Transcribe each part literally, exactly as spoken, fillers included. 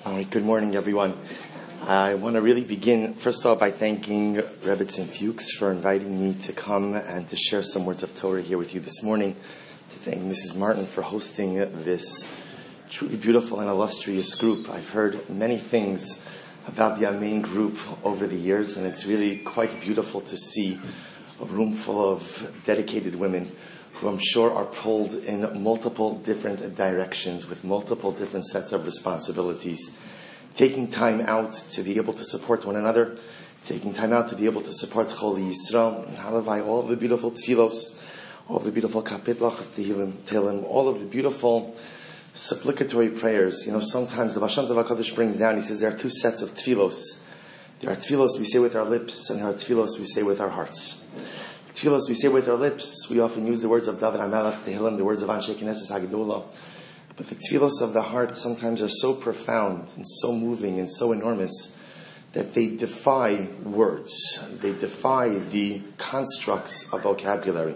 All right, good morning, everyone. I want to really begin, first of all, by thanking Rebbetzin Fuchs for inviting me to come and to share some words of Torah here with you this morning, to thank Missus Martin for hosting this truly beautiful and illustrious group. I've heard many things about the Amen group over the years, and it's really quite beautiful to see a room full of dedicated women who I'm sure are pulled in multiple different directions with multiple different sets of responsibilities, taking time out to be able to support one another, taking time out to be able to support Choli Yisrael, and halavai, all of the beautiful tefillos, all of the beautiful kapitlach of Tehillim, Tehillim, all of the beautiful supplicatory prayers. You know, sometimes the Baal Shem Tov HaKadosh brings down, he says there are two sets of tefillos. There are tefillos we say with our lips, and there are tefillos we say with our hearts. Tefillos we say with our lips, we often use the words of David HaMelech, Tehillim, the words of Anshe Knesset HaGedolah. But the tefillos of the heart sometimes are so profound and so moving and so enormous that they defy words. They defy the constructs of vocabulary.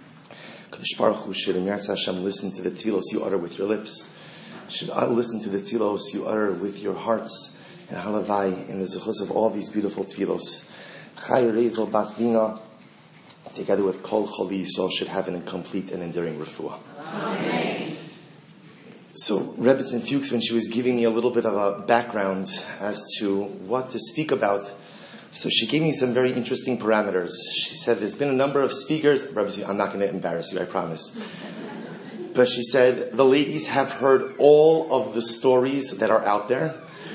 Kadosh Baruch Hu should, Emirz Hashem, listen to the tefillos you utter with your lips. Should I listen to the tefillos you utter with your hearts? And halavai, in the zechus of all these beautiful tefillos. Chai Rezel Bas Dina, together with Kol Choli Yisrael, should have an complete and enduring refuah. Amen. So, Rebbetzin Fuchs, when she was giving me a little bit of a background as to what to speak about, so she gave me some very interesting parameters. She said, there's been a number of speakers. Rebbetzin, I'm not going to embarrass you, I promise. But she said, the ladies have heard all of the stories that are out there.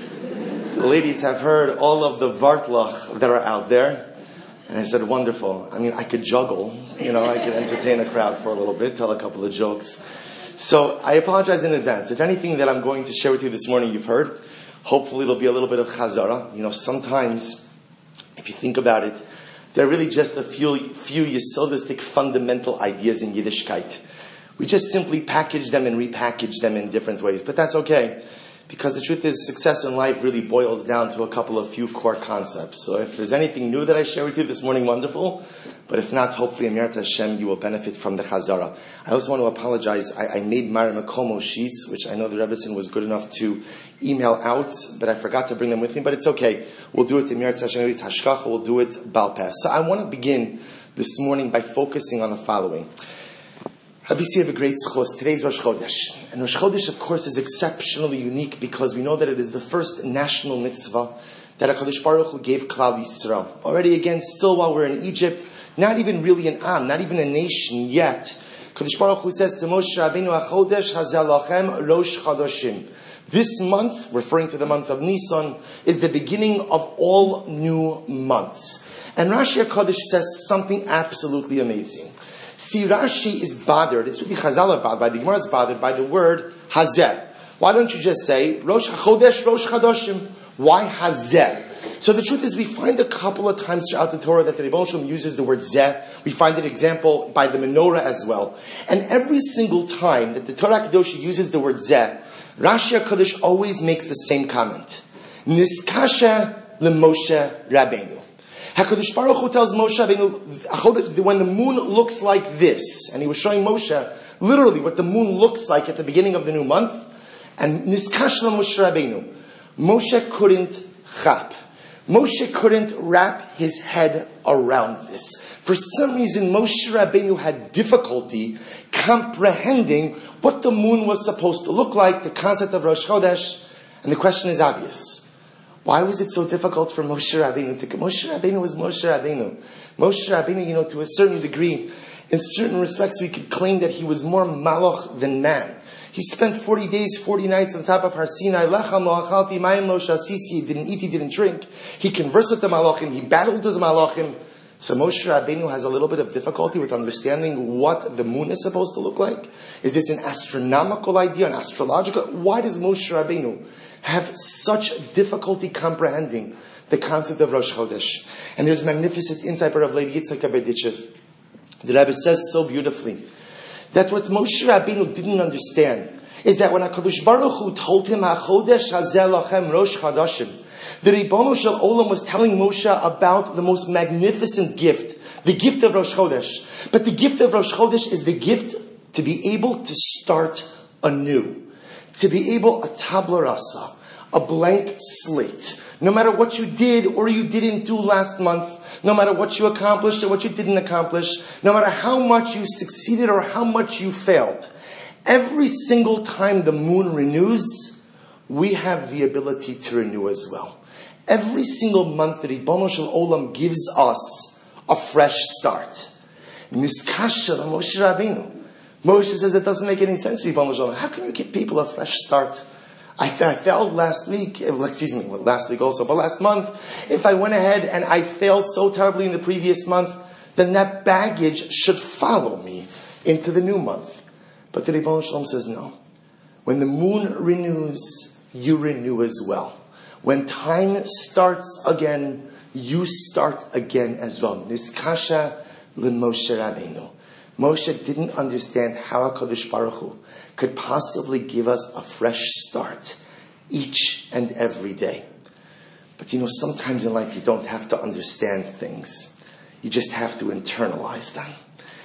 The ladies have heard all of the vartlach that are out there. And I said, wonderful. I mean, I could juggle. You know, I could entertain a crowd for a little bit, tell a couple of jokes. So I apologize in advance. If anything that I'm going to share with you this morning you've heard, hopefully it'll be a little bit of chazara. You know, sometimes, if you think about it, there are really just a few, few yesodistic fundamental ideas in Yiddishkeit. We just simply package them and repackage them in different ways. But that's okay. Because the truth is, success in life really boils down to a couple of few core concepts. So if there's anything new that I share with you this morning, wonderful. But if not, hopefully, Emirz Hashem, you will benefit from the Chazara. I also want to apologize. I, I made Mara Makomo sheets, which I know the Rebbetzin was good enough to email out, but I forgot to bring them with me. But it's okay. We'll do it in Emirz Hashem. It's Hashkacha. We'll do it Baal Peh. So I want to begin this morning by focusing on the following. Obviously, we have a great zechus. Today's Rosh Chodesh. And Rosh Chodesh, of course, is exceptionally unique because we know that it is the first national mitzvah that HaKadosh Baruch Hu gave Klal Yisrael. Already, again, still while we're in Egypt, not even really an Am, not even a nation yet. HaKadosh Baruch Hu says to Moshe Rabbeinu, HaChodesh hazeh lachem Rosh Chodoshim. This month, referring to the month of Nisan, is the beginning of all new months. And Rashi HaKadosh says something absolutely amazing. See, Rashi is bothered, it's really Chazal are bothered, by the Gemara is bothered by the word Hazeh. Why don't you just say Rosh HaChodesh, Rosh Chodoshim? Why Hazeh? So the truth is, we find a couple of times throughout the Torah that the Rebbe Shalom uses the word Zeh. We find an example by the menorah as well. And every single time that the Torah Kedosh uses the word Zeh, Rashi HaKadosh always makes the same comment. Niskasha leMoshe Rabbeinu. HaKadosh Baruch Hu tells Moshe Rabbeinu, when the moon looks like this, and he was showing Moshe literally what the moon looks like at the beginning of the new month, and Niskash Moshe Rabbeinu, Moshe couldn't chap. Moshe couldn't wrap his head around this. For some reason, Moshe Rabbeinu had difficulty comprehending what the moon was supposed to look like, the concept of Rosh Chodesh, and the question is obvious. Why was it so difficult for Moshe Rabbeinu to come? Moshe Rabbeinu was Moshe Rabbeinu. Moshe Rabbeinu, you know, to a certain degree, in certain respects, we could claim that he was more malach than man. He spent forty days, forty nights on top of Har Sinai. Lecham lo achalti mayim lo shasisi. He didn't eat, he didn't drink. He conversed with the malachim. He battled with the malachim. So Moshe Rabbeinu has a little bit of difficulty with understanding what the moon is supposed to look like. Is this an astronomical idea, an astrological? Why does Moshe Rabbeinu have such difficulty comprehending the concept of Rosh Chodesh? And there's magnificent insight by Rav Levi Yitzchak Berdichev. The Rebbe says so beautifully that what Moshe Rabbeinu didn't understand is that when HaKadosh Baruch Hu told him, HaChodesh hazeh lachem Rosh Chodoshim, the Ribono Shel Olam was telling Moshe about the most magnificent gift, the gift of Rosh Chodesh. But the gift of Rosh Chodesh is the gift to be able to start anew, to be able, a tabla rasa, a blank slate. No matter what you did or you didn't do last month, no matter what you accomplished or what you didn't accomplish, no matter how much you succeeded or how much you failed, every single time the moon renews, we have the ability to renew as well. Every single month, the Ribono Shel Olam gives us a fresh start. Niskasha Moshe Rabbeinu. Moshe says it doesn't make any sense, Ribono Shel Olam. How can you give people a fresh start? I, I failed last week, excuse me, last week also, but last month, if I went ahead and I failed so terribly in the previous month, then that baggage should follow me into the new month. But the Ribono Shel Olam says no. When the moon renews, you renew as well. When time starts again, you start again as well. Niskasha l'Moshe Rabbeinu. Moshe didn't understand how HaKadosh Baruch Hu could possibly give us a fresh start each and every day. But you know, sometimes in life you don't have to understand things. You just have to internalize them.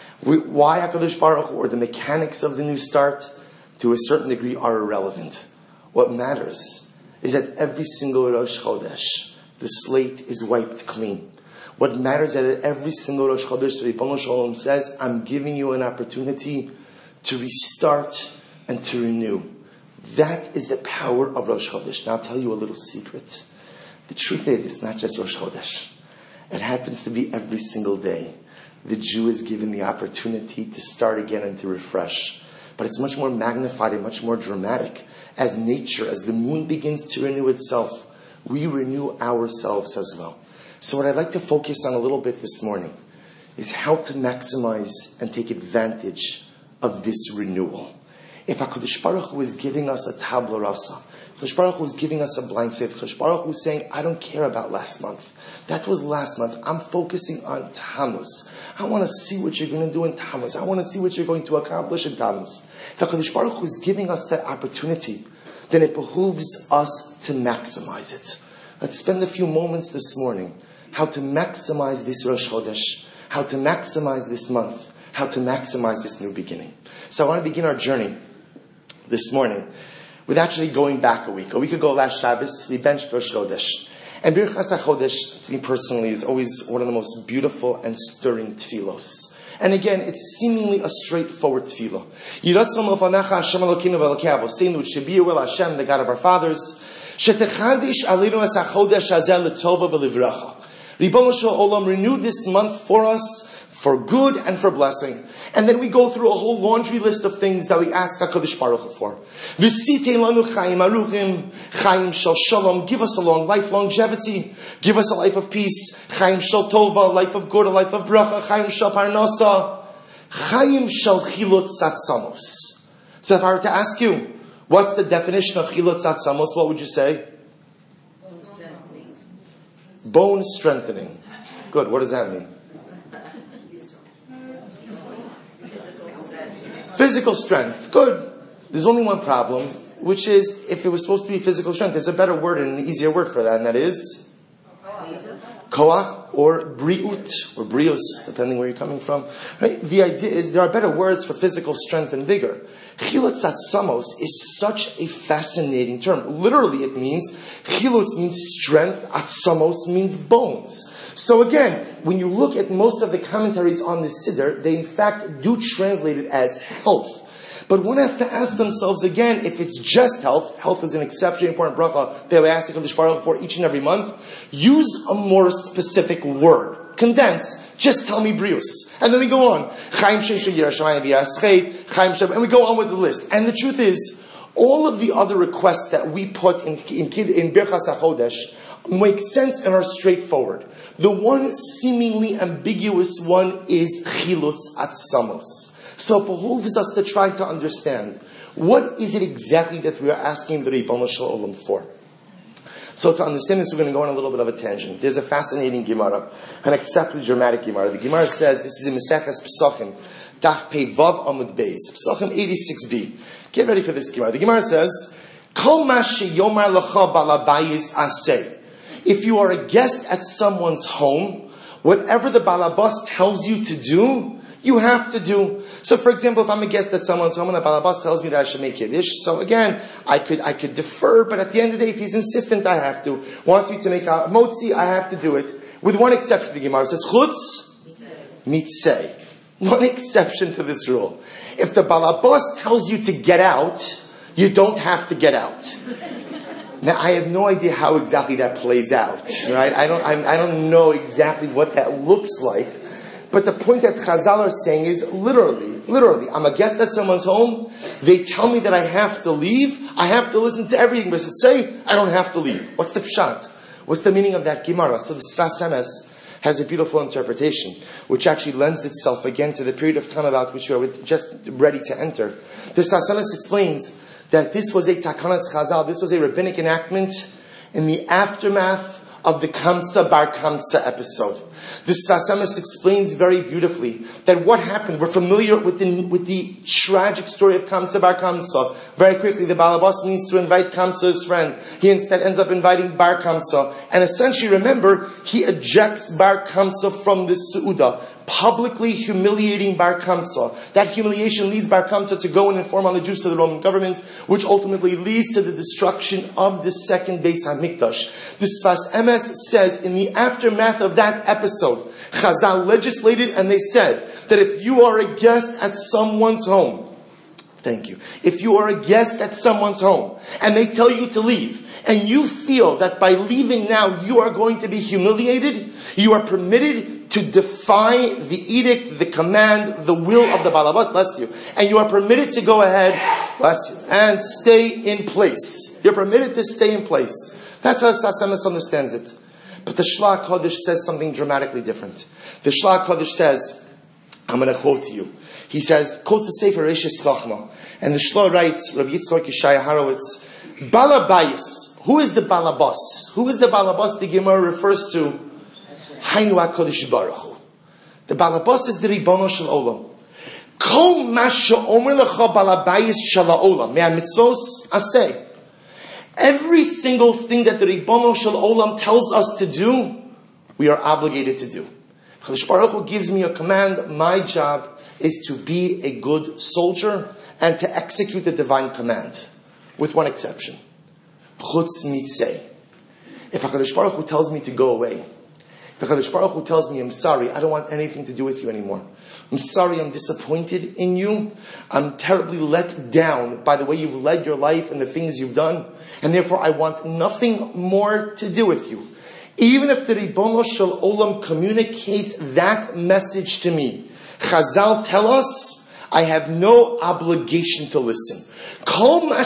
Why HaKadosh Baruch Hu or the mechanics of the new start, to a certain degree, are irrelevant. What matters is that every single Rosh Chodesh, the slate is wiped clean. What matters is that at every single Rosh Chodesh, the Ribono Shel Olam says, I'm giving you an opportunity to restart and to renew. That is the power of Rosh Chodesh. Now I'll tell you a little secret. The truth is, it's not just Rosh Chodesh. It happens to be every single day. The Jew is given the opportunity to start again and to refresh. But it's much more magnified and much more dramatic. As nature, as the moon begins to renew itself, we renew ourselves as well. So what I'd like to focus on a little bit this morning is how to maximize and take advantage of this renewal. If HaKadosh Baruch Hu is giving us a tabla rasa, HaKadosh Baruch Hu is giving us a blank slate, HaKadosh Baruch Hu is saying, I don't care about last month. That was last month. I'm focusing on Tammuz. I want to see what you're going to do in Tammuz. I want to see what you're going to accomplish in Tammuz. If HaKadosh Baruch Hu is giving us that opportunity, then it behooves us to maximize it. Let's spend a few moments this morning how to maximize this Rosh Chodesh, how to maximize this month, how to maximize this new beginning. So I want to begin our journey this morning with actually going back a week. A week ago, last Shabbos, we benched Rosh Chodesh. And Birchas HaChodesh, to me personally, is always one of the most beautiful and stirring tefillos. And again, it's seemingly a straightforward tefillah. Yiratzon l'fanecha Hashem Elokeinu v'Elokei Avoseinu, Shebiru El Hashem, the God of our fathers, Shetechadish Aleinu es HaChodesh Hazeh l'tova v'livracha. Ribono Shel Olam, renew this month for us, for good and for blessing. And then we go through a whole laundry list of things that we ask HaKadosh Baruch Hu for. V'sitein lanu chayim aruchim, chayim shel shalom, give us a long life, longevity. Give us a life of peace. Chayim shel tova, a life of good, a life of bracha. Chayim shel parnasa. Chayim shel chilot satsamos. So if I were to ask you, what's the definition of chilot satsamos, what would you say? Bone strengthening. Good, what does that mean? Physical strength. Good. There's only one problem, which is if it was supposed to be physical strength, there's a better word and an easier word for that, and that is koach or briut or brius, depending where you're coming from. Right? The idea is there are better words for physical strength and vigor. Chilutz atzamos is such a fascinating term. Literally, it means chilutz means strength, atzamos means bones. So again, when you look at most of the commentaries on the Siddur, they in fact do translate it as health. But one has to ask themselves again, if it's just health, health is an exceptionally important bracha that we ask the HaKadosh Baruch Hu for each and every month, use a more specific word. Condense. Just tell me brius. And then we go on. Chaim Sheshu Yerushalayim V'Yascheit, Chaim Sheb, and we go on with the list. And the truth is, all of the other requests that we put in, in, in Birchas HaChodesh make sense and are straightforward. The one seemingly ambiguous one is Chilutz Atzamos. So it behooves us to try to understand, what is it exactly that we are asking the Ribono Shel Olam for? So to understand this, we're going to go on a little bit of a tangent. There's a fascinating Gemara, an exceptionally dramatic Gemara. The Gemara says, this is in Maseches Pesachim, Daf Pei Vav Amud Beis, Pesachim eighty-six b. Get ready for this Gemara. The Gemara says, Kol ma sheyomar lecha balabayis aseh. If you are a guest at someone's home, whatever the balabas tells you to do, you have to do. So for example, if I'm a guest at someone's home and the balabas tells me that I should make Kiddush, so again, I could, I could defer, but at the end of the day, if he's insistent, I have to. Wants me to make a motzi, I have to do it. With one exception, the Gemara says, chutz mitzeh. One exception to this rule. If the balabas tells you to get out, you don't have to get out. Now, I have no idea how exactly that plays out, right? I don't, I, I don't know exactly what that looks like. But the point that Chazal are saying is literally, literally, I'm a guest at someone's home. They tell me that I have to leave. I have to listen to everything. But to say, I don't have to leave. What's the pshat? What's the meaning of that Gemara? So the Sfas Emes has a beautiful interpretation, which actually lends itself again to the period of time about which we are just ready to enter. The Sfas Emes explains that this was a takanas chazal, this was a rabbinic enactment in the aftermath of the Kamsa Bar Kamsa episode. The Sfas Emes explains very beautifully that what happened, we're familiar with the, with the tragic story of Kamsa Bar Kamsa. Very quickly, the Balabas needs to invite Kamsa, his friend. He instead ends up inviting Bar Kamsa. And essentially, remember, he ejects Bar Kamsa from the Su'udah, publicly humiliating Bar Kamsa. That humiliation leads Bar Kamsa to go and inform on the Jews to the Roman government, which ultimately leads to the destruction of the second Beis HaMikdash. The Sfas Emes says, in the aftermath of that episode, Chazal legislated and they said that if you are a guest at someone's home, thank you, if you are a guest at someone's home and they tell you to leave, and you feel that by leaving now you are going to be humiliated, you are permitted to defy the edict, the command, the will of the Balabas, bless you. And you are permitted to go ahead, bless you, and stay in place. You're permitted to stay in place. That's how Sfas Emes understands it. But the Shla Kodesh says something dramatically different. The Shla Kodesh says, I'm going to quote to you. He says, quotes the Sefer Reishis Chachma. And the Shla writes, Rav Yitzchak Yeshaya Horowitz, Balabayis. Who is the Balabas? Who is the Balabas the Gemara refers to? Hainu HaKadosh Baruch Hu. The Balabas is the Ribono Shel Olam. Kol ma she'omer lecha balabayis shel ha'olam me'amitzvos aseh. Every single thing that the Ribono Shel Olam tells us to do, we are obligated to do. Kadosh Baruch Hu gives me a command. My job is to be a good soldier and to execute the divine command, with one exception. Chutz mitzeh. If HaKadosh Baruch Hu tells me to go away, if HaKadosh Baruch Hu tells me, I'm sorry, I don't want anything to do with you anymore. I'm sorry, I'm disappointed in you. I'm terribly let down by the way you've led your life and the things you've done. And therefore I want nothing more to do with you. Even if the Ribono Shel Olam communicates that message to me, Chazal tell us, I have no obligation to listen. Whatever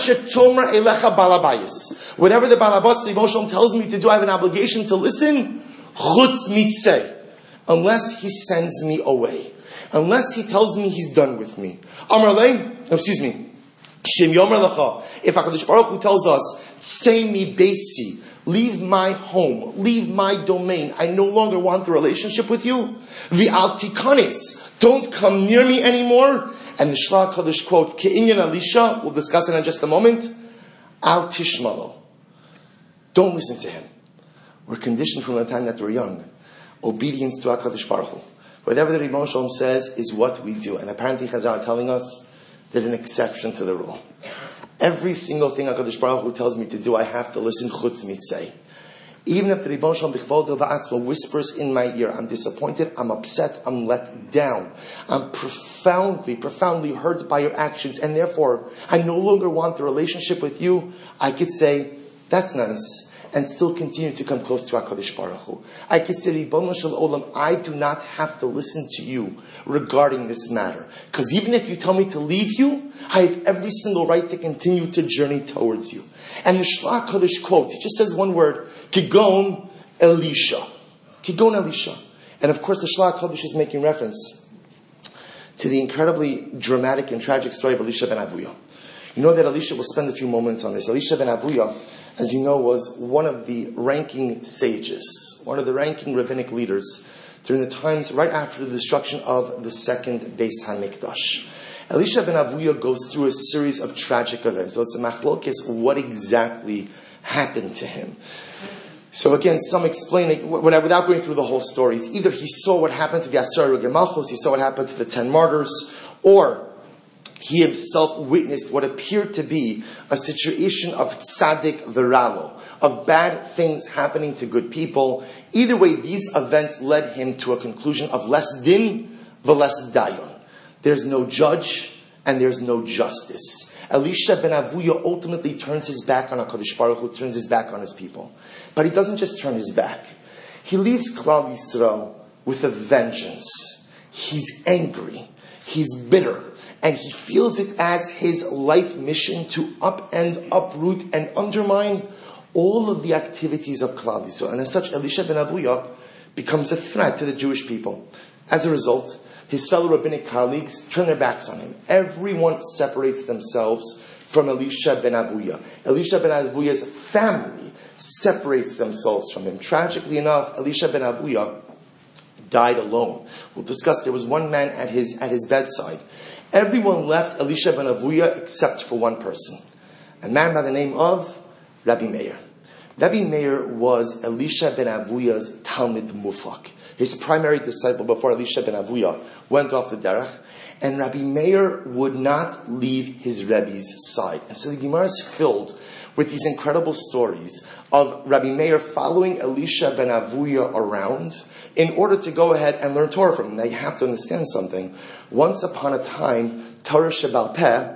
the Balabas Ribono Shel Olam tells me to do, I have an obligation to listen. Chutz mitzeh, unless he sends me away, unless he tells me he's done with me. Amar lei, excuse me, Shem Yomer Lecha. If HaKadosh Baruch Hu tells us, "Say mi beisi," leave my home, leave my domain, I no longer want the relationship with you. V'al tikanes, don't come near me anymore. And the Shla Kodesh quotes, Ke'inyan Elisha, we'll discuss it in just a moment. Al tishmalo, don't listen to him. We're conditioned from the time that we're young. Obedience to HaKadosh Baruch Hu. Whatever the Ribono Shel Olam says is what we do. And apparently Chazal are telling us there's an exception to the rule. Every single thing HaKadosh Baruch Hu tells me to do, I have to listen chutz mitzeh. Even if the Ribono Shel Olam b'chvodo ba'atzmo whispers in my ear, I'm disappointed, I'm upset, I'm let down. I'm profoundly, profoundly hurt by your actions, and therefore I no longer want the relationship with you. I could say, that's nice, and still continue to come close to HaKadosh Baruch Hu. I could say, Ribono Shel Olam, I do not have to listen to you regarding this matter. Because even if you tell me to leave you, I have every single right to continue to journey towards you. And the Shla Kodesh quotes, he just says one word, Kigon Elisha. Kigon Elisha. And of course the Shla Kodesh is making reference to the incredibly dramatic and tragic story of Elisha ben Avuya. You know that Elisha, will spend a few moments on this. Elisha ben Avuya, as you know, was one of the ranking sages, one of the ranking rabbinic leaders during the times right after the destruction of the second Beis HaMikdash. Elisha ben Avuya goes through a series of tragic events. So it's a machlokes, what exactly happened to him. So again, some explain it without going through the whole stories. Either he saw what happened to the Asar Malchus, he saw what happened to the ten martyrs, or he himself witnessed what appeared to be a situation of tzaddik v'ralo, of bad things happening to good people. Either way, these events led him to a conclusion of less din v'less dayon. There's no judge and there's no justice. Elisha ben Avuya ultimately turns his back on HaKadosh Baruch Hu, turns his back on his people. But he doesn't just turn his back. He leaves Klal Yisrael with a vengeance. He's angry. He's bitter. And he feels it as his life mission to upend, uproot, and undermine all of the activities of Klal Yisrael. And as such, Elisha ben Avuya becomes a threat to the Jewish people. As a result, his fellow rabbinic colleagues turn their backs on him. Everyone separates themselves from Elisha ben Avuya. Elisha ben Avuya's family separates themselves from him. Tragically enough, Elisha ben Avuya died alone. We'll discuss, there was one man at his at his bedside. Everyone left Elisha ben Avuya except for one person. A man by the name of Rabbi Meir. Rabbi Meir was Elisha ben Avuya's Talmid Mufak, his primary disciple before Elisha ben Avuya went off the derech. And Rabbi Meir would not leave his Rebbe's side. And so the Gemara is filled with these incredible stories of Rabbi Meir following Elisha ben Avuya around in order to go ahead and learn Torah from him. Now you have to understand something. Once upon a time, Torah Shebal Peh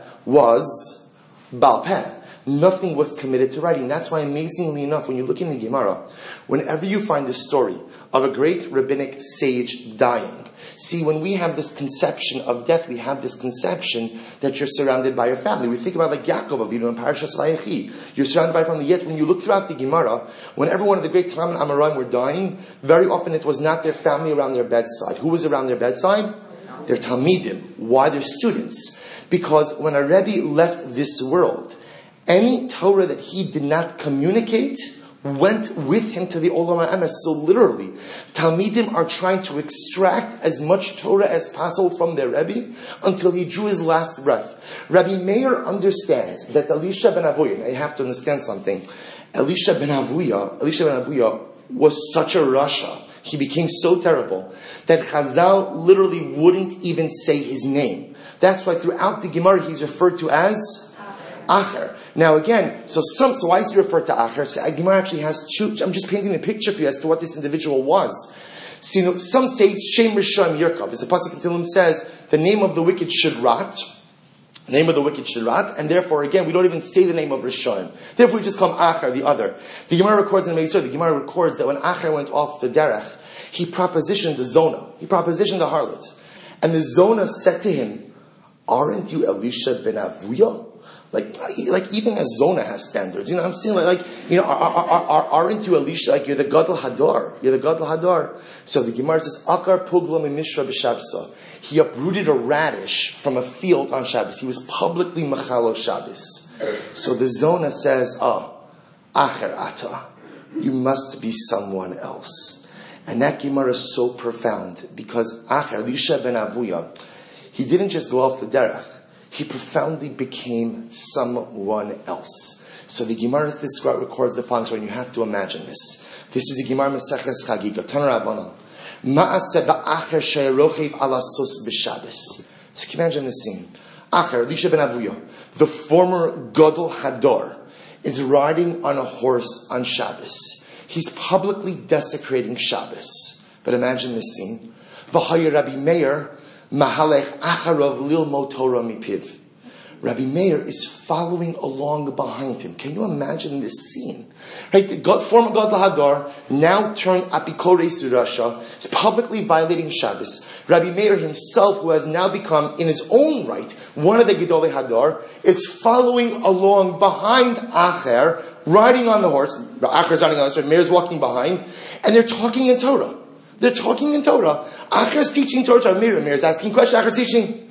was Bal Peh. Nothing was committed to writing. That's why, amazingly enough, when you look in the Gemara, whenever you find the story of a great rabbinic sage dying, see, when we have this conception of death, we have this conception that you're surrounded by your family. We think about like Yaakov Avinu and Parashas Vayechi. You're surrounded by family. Yet when you look throughout the Gemara, whenever one of the great Tanam and Amoraim were dying, very often it was not their family around their bedside. Who was around their bedside? Their Talmidim. Why? Their students. Because when a Rebbe left this world, any Torah that he did not communicate went with him to the Olam HaEmes. So literally, Talmidim are trying to extract as much Torah as possible from their Rebbe until he drew his last breath. Rabbi Meir understands that Elisha ben Avuya, now you have to understand something, Elisha ben Avuya, Elisha ben Avuya was such a rasha, he became so terrible, that Chazal literally wouldn't even say his name. That's why throughout the Gemara he's referred to as Acher. Now again, so some, so why is he referred to Acher? So Gemara actually has two, I'm just painting a picture for you as to what this individual was. So, you know, some say it's Shem Rishon Yerkov. As the Pasuk in Tehillim says, the name of the wicked should rot. The name of the wicked should rot, and therefore again, we don't even say the name of Rishon. Therefore we just call him Acher, the other. The Gemara records in the Meisor, the Gemara records that when Acher went off the derech, he propositioned the Zona. He propositioned the harlot. And the Zona said to him, aren't you Elisha ben Avuya? Like, like even as Zona has standards, you know, I'm saying like, like you know, are, are, are, aren't you Elisha? Like you're the Gadol Hadar, you're the Gadol Hadar. So the Gemara says, Akar Pugla Mimishra b'Shabsa. He uprooted a radish from a field on Shabbos. He was publicly Machalo Shabbos. So the Zona says, oh, Acher Ata, you must be someone else. And that Gemara is so profound because Acher, Elisha ben Avuya, he didn't just go off the derech. He profoundly became someone else. So the Gemara this records the following story, and you have to imagine this. This is the Gemara Maseches Chagiga. Tanar Rabbanan. Ma'aseh ba'acher she'erochev ala sos b'Shabbos. So can you imagine this scene? Acher, Elisha ben Avuya, the former Gadol Hadar, is riding on a horse on Shabbos. He's publicly desecrating Shabbos. But imagine this scene. V'haya Rabbi Meir Mahalech Acharov Lilmo Torah Mipiv. Rabbi Meir is following along behind him. Can you imagine this scene? Right, the God, former God Hadar, now turned Apikore Surasha, is publicly violating Shabbos. Rabbi Meir himself, who has now become, in his own right, one of the Gedolei Hadar, is following along behind Acher, riding on the horse. Acher is riding on the horse, Meir is walking behind, and they're talking in Torah. They're talking in Torah. Acher is teaching Torah. Meir, Meir is asking questions. Acher is teaching.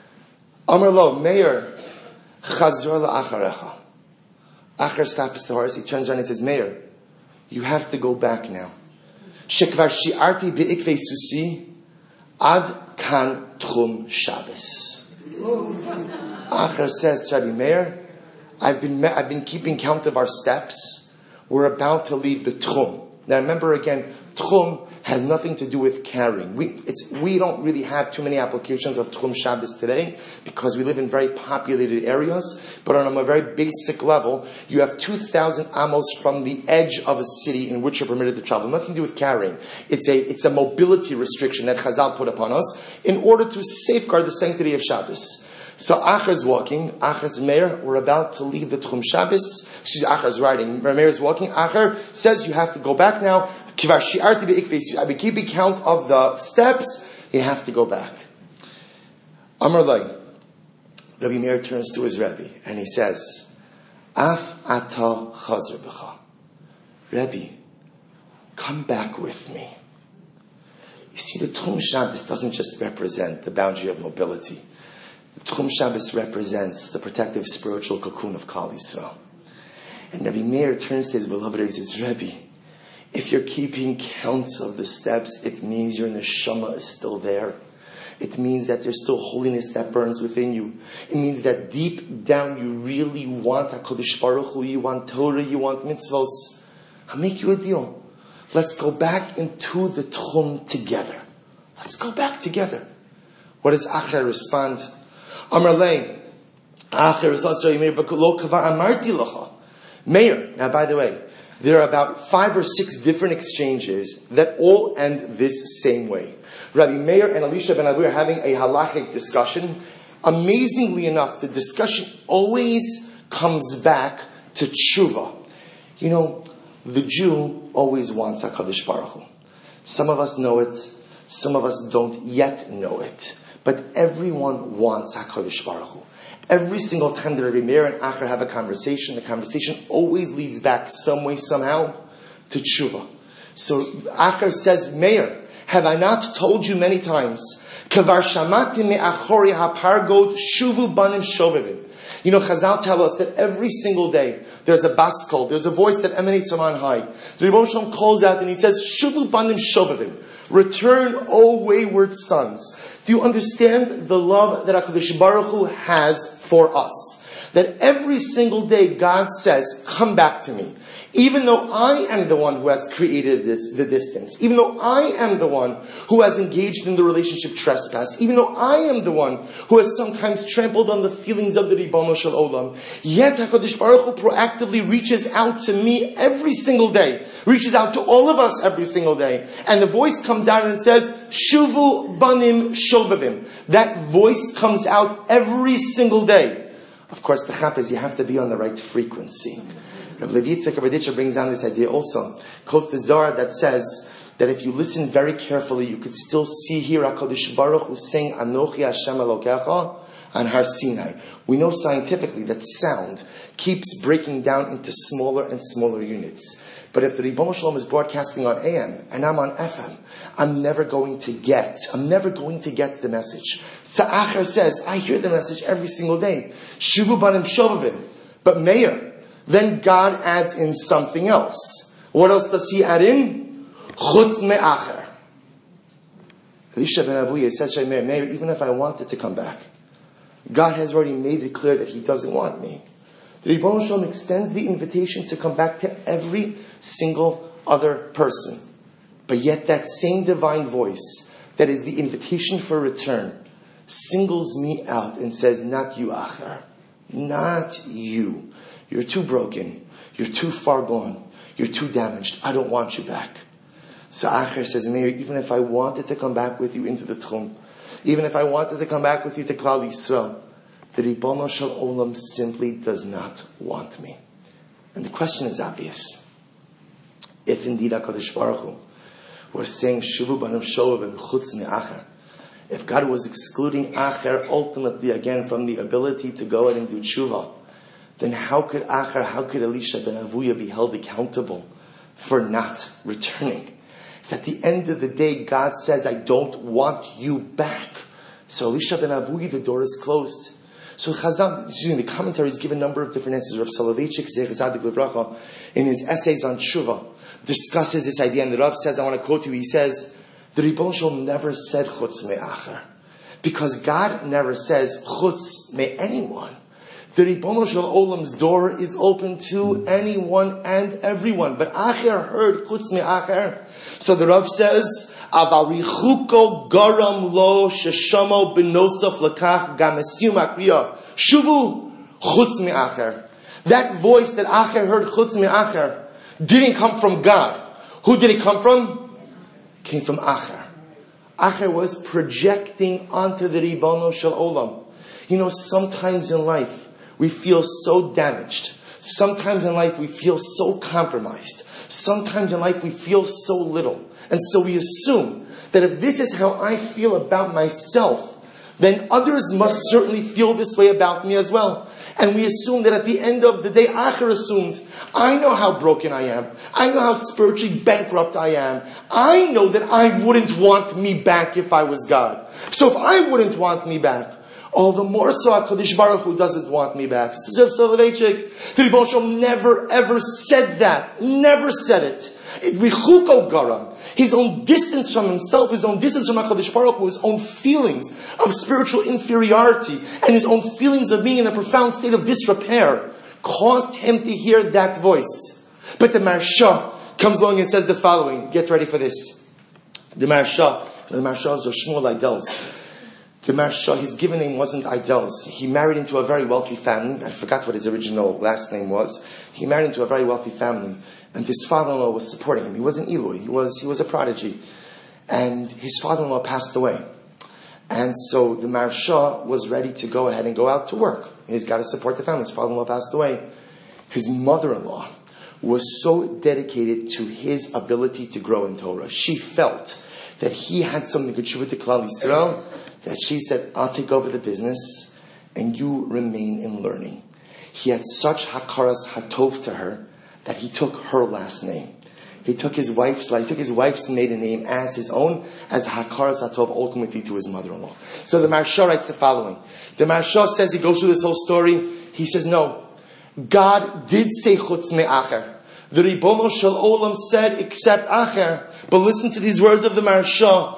Amar lo, Meir, chazor la'acharecha. Acher stops the horse. He turns around and says, Meir, you have to go back now. Shekvar shi'arti be'ikvei susi ad kan tchum Shabbos. Acher says to Rabbi Meir, I've been, I've been keeping count of our steps. we're about to leave the Tchum. Now remember again, Tchum has nothing to do with carrying. We, it's, we don't really have too many applications of Tchum Shabbos today because we live in very populated areas. But on a very basic level, you have two thousand amos from the edge of a city in which you're permitted to travel. Nothing to do with carrying. It's a, it's a mobility restriction that Chazal put upon us in order to safeguard the sanctity of Shabbos. So Acher is walking, Acher's Meir, we're about to leave the Tchum Shabbos. Excuse me, Acher is riding, Meir is walking. Acher says you have to go back now. I've been keeping count of the steps. You have to go back. Amar Lai. Rabbi Meir turns to his Rebbe and he says, Af ata chazar b'cha. Rebbe, come back with me. You see, the Tchum Shabbos doesn't just represent the boundary of mobility. The Tchum Shabbos represents the protective spiritual cocoon of Klal Yisrael. And Rabbi Meir turns to his beloved and he says, Rebbe, if you're keeping counts of the steps, it means your neshama is still there. It means that there's still holiness that burns within you. It means that deep down you really want HaKadosh Baruch Hu, you want Torah, you want mitzvos. I'll make you a deal. Let's go back into the Tchum together. Let's go back together. What does Acher respond? Amar Lei, Acher responds, Meir. Now, by the way, there are about five or six different exchanges that all end this same way. Rabbi Meir and Elisha ben Avi are having a halachic discussion. Amazingly enough, the discussion always comes back to tshuva. You know, the Jew always wants HaKadosh Baruch Hu. Some of us know it, some of us don't yet know it. But everyone wants HaKadosh Baruch Hu. Every single time that Rabbi Meir and Acher have a conversation, the conversation always leads back some way, somehow, to tshuva. So Acher says, Meir, have I not told you many times, Kavar shamati me'achori hapargot shuvu banim shovevim. You know, Chazal tell us that every single day there's a bas kol, there's a voice that emanates from on high. The Rebbe Shalom calls out and he says, Shuvu banim shovevim. Return, O wayward sons. Do you understand the love that HaKadosh Baruch Hu has for us? That every single day God says, come back to me. Even though I am the one who has created this, the distance. Even though I am the one who has engaged in the relationship trespass. Even though I am the one who has sometimes trampled on the feelings of the Ribono Shel Olam. Yet HaKadosh Baruch Hu proactively reaches out to me every single day. Reaches out to all of us every single day. And the voice comes out and says, Shuvu banim shovavim. That voice comes out every single day. Of course, the chap is you have to be on the right frequency. Rabbi Levi Yitzchak Rabaditcher brings down this idea also. Quotes the Zohar that says that if you listen very carefully, you could still see here HaKadosh Baruch Hu saying, Anochi Hashem Elokecha on Har Sinai. We know scientifically that sound keeps breaking down into smaller and smaller units. But if the Ribono Shel Olam is broadcasting on A M and I'm on F M, I'm never going to get, I'm never going to get the message. So Acher says, I hear the message every single day. Shuvu banim shovavim. But Meir, then God adds in something else. What else does he add in? Chutz me'acher. Elisha ben Avuya says to Meir, Meir, even if I wanted to come back, God has already made it clear that he doesn't want me. The Ribono Shel Olam extends the invitation to come back to every single other person. But yet that same divine voice, that is the invitation for return, singles me out and says, not you, Acher. Not you. You're too broken. You're too far gone. You're too damaged. I don't want you back. So Acher says, Meir, even if I wanted to come back with you into the Tchum, even if I wanted to come back with you to Klal Yisrael, the Ribono Shel Olam simply does not want me. And the question is obvious. If indeed HaKadosh Baruch Hu was saying, Shuvu banim shovavim chutz me'acher, if God was excluding Acher ultimately again from the ability to go ahead and do tshuva, then how could Acher, how could Elisha ben Avuya be held accountable for not returning? If at the end of the day God says, I don't want you back, so Elisha ben Avuya, the door is closed. So Chazal, in the commentaries, give a number of different answers. Rav Soloveitchik, Zecher Tzadik Livracha, in his essays on Tshuva, discusses this idea. And the Rav says, I want to quote you, he says, the Ribono Shel Olam never said chutz me'acher. Because God never says chutz me anyone. The Ribono Shel Olam's door is open to anyone and everyone. But Acher heard chutz mi Acher. So the Rav says, Aval richuko garam lo sheshamo b'nosaf lakach gamesium akriya shuvu chutz mi Acher. That voice that Acher heard, chutz mi Acher, didn't come from God. Who did it come from? Came from Acher. Acher was projecting onto the Ribono Shel Olam. You know, sometimes in life, we feel so damaged. Sometimes in life we feel so compromised. Sometimes in life we feel so little. And so we assume that if this is how I feel about myself, then others must certainly feel this way about me as well. And we assume that at the end of the day, Acher assumes, I know how broken I am. I know how spiritually bankrupt I am. I know that I wouldn't want me back if I was God. So if I wouldn't want me back, all the more so HaKadosh Baruch Hu doesn't want me back. The Ribono Shel Olam never ever said that. Never said it. Richuko garam. His own distance from himself, his own distance from HaKadosh Baruch Hu, his own feelings of spiritual inferiority, and his own feelings of being in a profound state of disrepair, caused him to hear that voice. But the Maharsha comes along and says the following. Get ready for this. The Maharsha, the Maharsha is Shmuel Eidel's. The Maharsha, his given name wasn't Eidel's. He married into a very wealthy family. I forgot what his original last name was. He married into a very wealthy family. And his father-in-law was supporting him. He wasn't Eloi. He was, he was a prodigy. And his father-in-law passed away. And so the Maharsha was ready to go ahead and go out to work. He's got to support the family. His father-in-law passed away. His mother-in-law was so dedicated to his ability to grow in Torah. She felt that he had something to contribute to Klal Yisrael, that she said, I'll take over the business and you remain in learning. He had such hakaras hatov to her that he took her last name. He took his wife's he took his wife's maiden name as his own, as hakaras hatov ultimately to his mother-in-law. So the Maharsha writes the following. The Maharsha says, he goes through this whole story. He says, no, God did say chutz me Acher. The Ribono Shel Olam said, except Acher. But listen to these words of the Maharsha.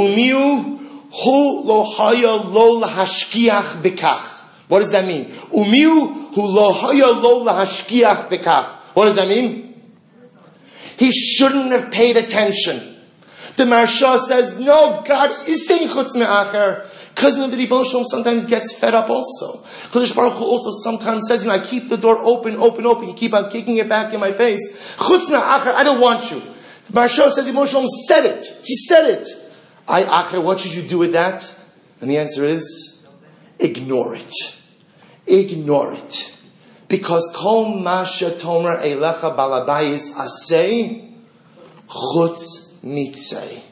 Umiu hu lo haya lo lahashkiach bekach. What does that mean? Umiu hu lo haya lo lahashkiach bekach. What does that mean? He shouldn't have paid attention. The Maharsha says, no, God is saying chutz me Acher. Because you know, the Ribono Shel Olam sometimes gets fed up also. Kadosh Baruch Hu also sometimes says, you know, I keep the door open, open, open. You keep on kicking it back in my face. Chutz me Acher, I don't want you. The Maharsha says, the Ribono Shel Olam said it. He said it. I, Acher, what should you do with that? And the answer is, ignore it. Ignore it. Because kol ma shetomer eilecha balabayis asay, chutz mitzay.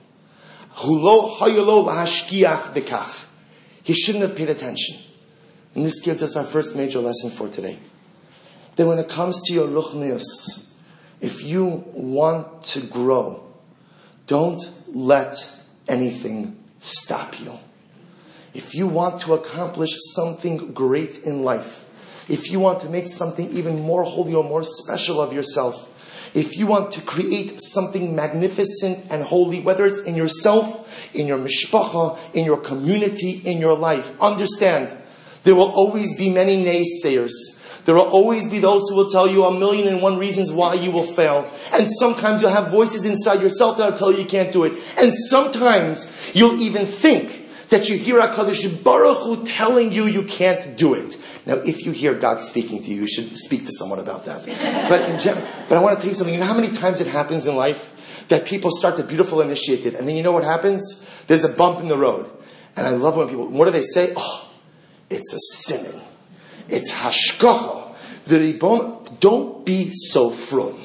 Hulo hayolo lahashkiach bekach. He shouldn't have paid attention. And this gives us our first major lesson for today. That when it comes to your ruchnius, if you want to grow, don't let anything stop you. If you want to accomplish something great in life, if you want to make something even more holy or more special of yourself, if you want to create something magnificent and holy, whether it's in yourself, in your mishpacha, in your community, in your life, understand, there will always be many naysayers. There will always be those who will tell you a million and one reasons why you will fail. And sometimes you'll have voices inside yourself that will tell you you can't do it. And sometimes you'll even think that you hear HaKadosh Baruch Hu telling you you can't do it. Now, if you hear God speaking to you, you should speak to someone about that. But in general, but I want to tell you something. You know how many times it happens in life that people start the beautiful initiative, and then you know what happens? There's a bump in the road. And I love when people, what do they say? Oh, it's a sinning. It's hashgacha. The Ribon, don't be so frum.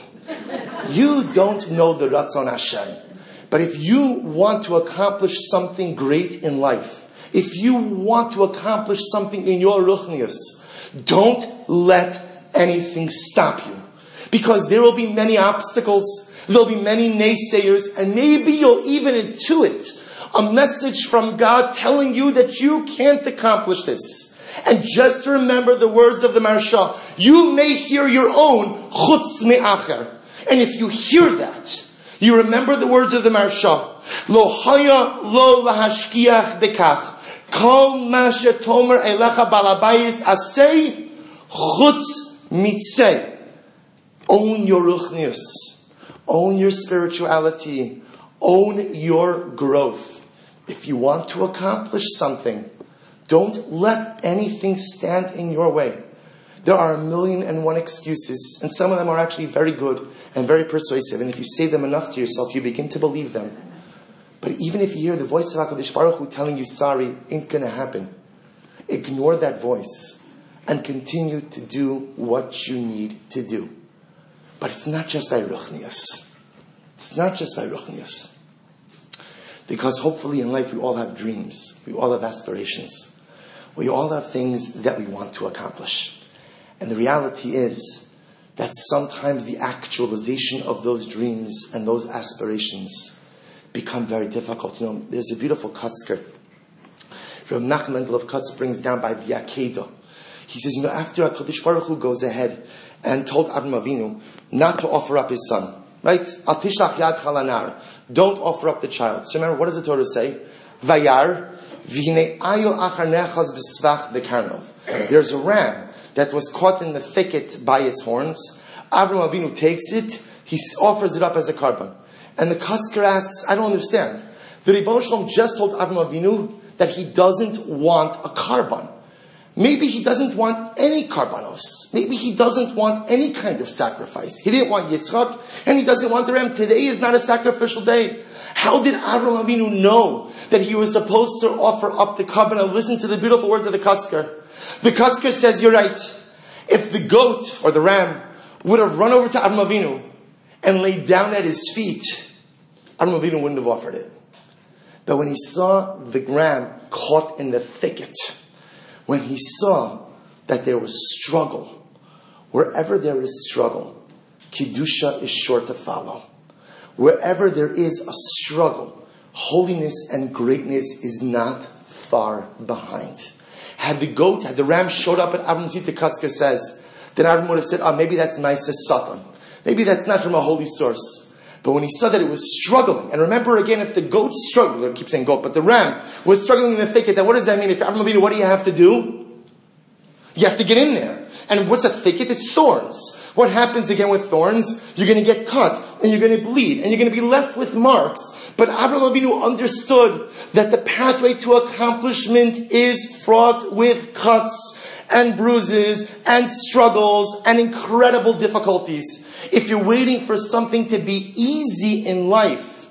You don't know the Ratzon Hashem. But if you want to accomplish something great in life, if you want to accomplish something in your ruchnius, don't let anything stop you. Because there will be many obstacles, there'll be many naysayers, and maybe you'll even intuit a message from God telling you that you can't accomplish this. And just remember the words of the Maharsha. You may hear your own chutz me Acher. And if you hear that, you remember the words of the Maharsha. Lo haya lo lahashkiach bekach. Kol ma shetomer elecha balabayis asay Chutz mitzeh. Own your ruchnius. Own your spirituality. Own your growth. If you want to accomplish something, don't let anything stand in your way. There are a million and one excuses, and some of them are actually very good and very persuasive. And if you say them enough to yourself, you begin to believe them. But even if you hear the voice of HaKadosh Baruch Hu telling you, sorry, ain't going to happen, ignore that voice and continue to do what you need to do. But it's not just by ruchnius. It's not just by ruchnius. Because hopefully in life we all have dreams. We all have aspirations. We all have things that we want to accomplish. And the reality is that sometimes the actualization of those dreams and those aspirations become very difficult. You know, there's a beautiful Kotzker from Nachman Mendel of Kotz brings down by the Akedah. He says, you know, after HaKadosh Baruch Hu goes ahead and told Avram Avinu not to offer up his son, right? Al tishlach yadcha lanar. Don't offer up the child. So remember, what does the Torah say? Vayar v'hinei ayo achar nechaz b'svach bekarnov. There's a ram that was caught in the thicket by its horns. Avram Avinu takes it, he offers it up as a carbon. And the Kotzker asks, I don't understand. The Ribono Shel Olam just told Avram Avinu that he doesn't want a carbon. Maybe he doesn't want any karbanos. Maybe he doesn't want any kind of sacrifice. He didn't want Yitzchak, and he doesn't want the ram. Today is not a sacrificial day. How did Avram Avinu know that he was supposed to offer up the carbon? Now listen to the beautiful words of the Kotzker. The Kotzker says, you're right. If the goat or the ram would have run over to Avram Avinu and laid down at his feet, Avram Avinu wouldn't have offered it. But when he saw the ram caught in the thicket, when he saw that there was struggle, wherever there is struggle, Kiddusha is sure to follow. Wherever there is a struggle, holiness and greatness is not far behind. Had the goat, had the ram showed up at Avram's feet, the Kotzker says, then Avram would have said, oh, maybe that's Maaseh Satan. Maybe that's not from a holy source. But when he saw that it was struggling, and remember again, if the goat struggled, I keep saying goat, but the ram was struggling in the thicket, then what does that mean? If you're Avram Avinu, what do you have to do? You have to get in there. And what's a thicket? It's thorns. What happens again with thorns? You're going to get cut, and you're going to bleed, and you're going to be left with marks. But Avram Avinu understood that the pathway to accomplishment is fraught with cuts and bruises and struggles and incredible difficulties. If you're waiting for something to be easy in life,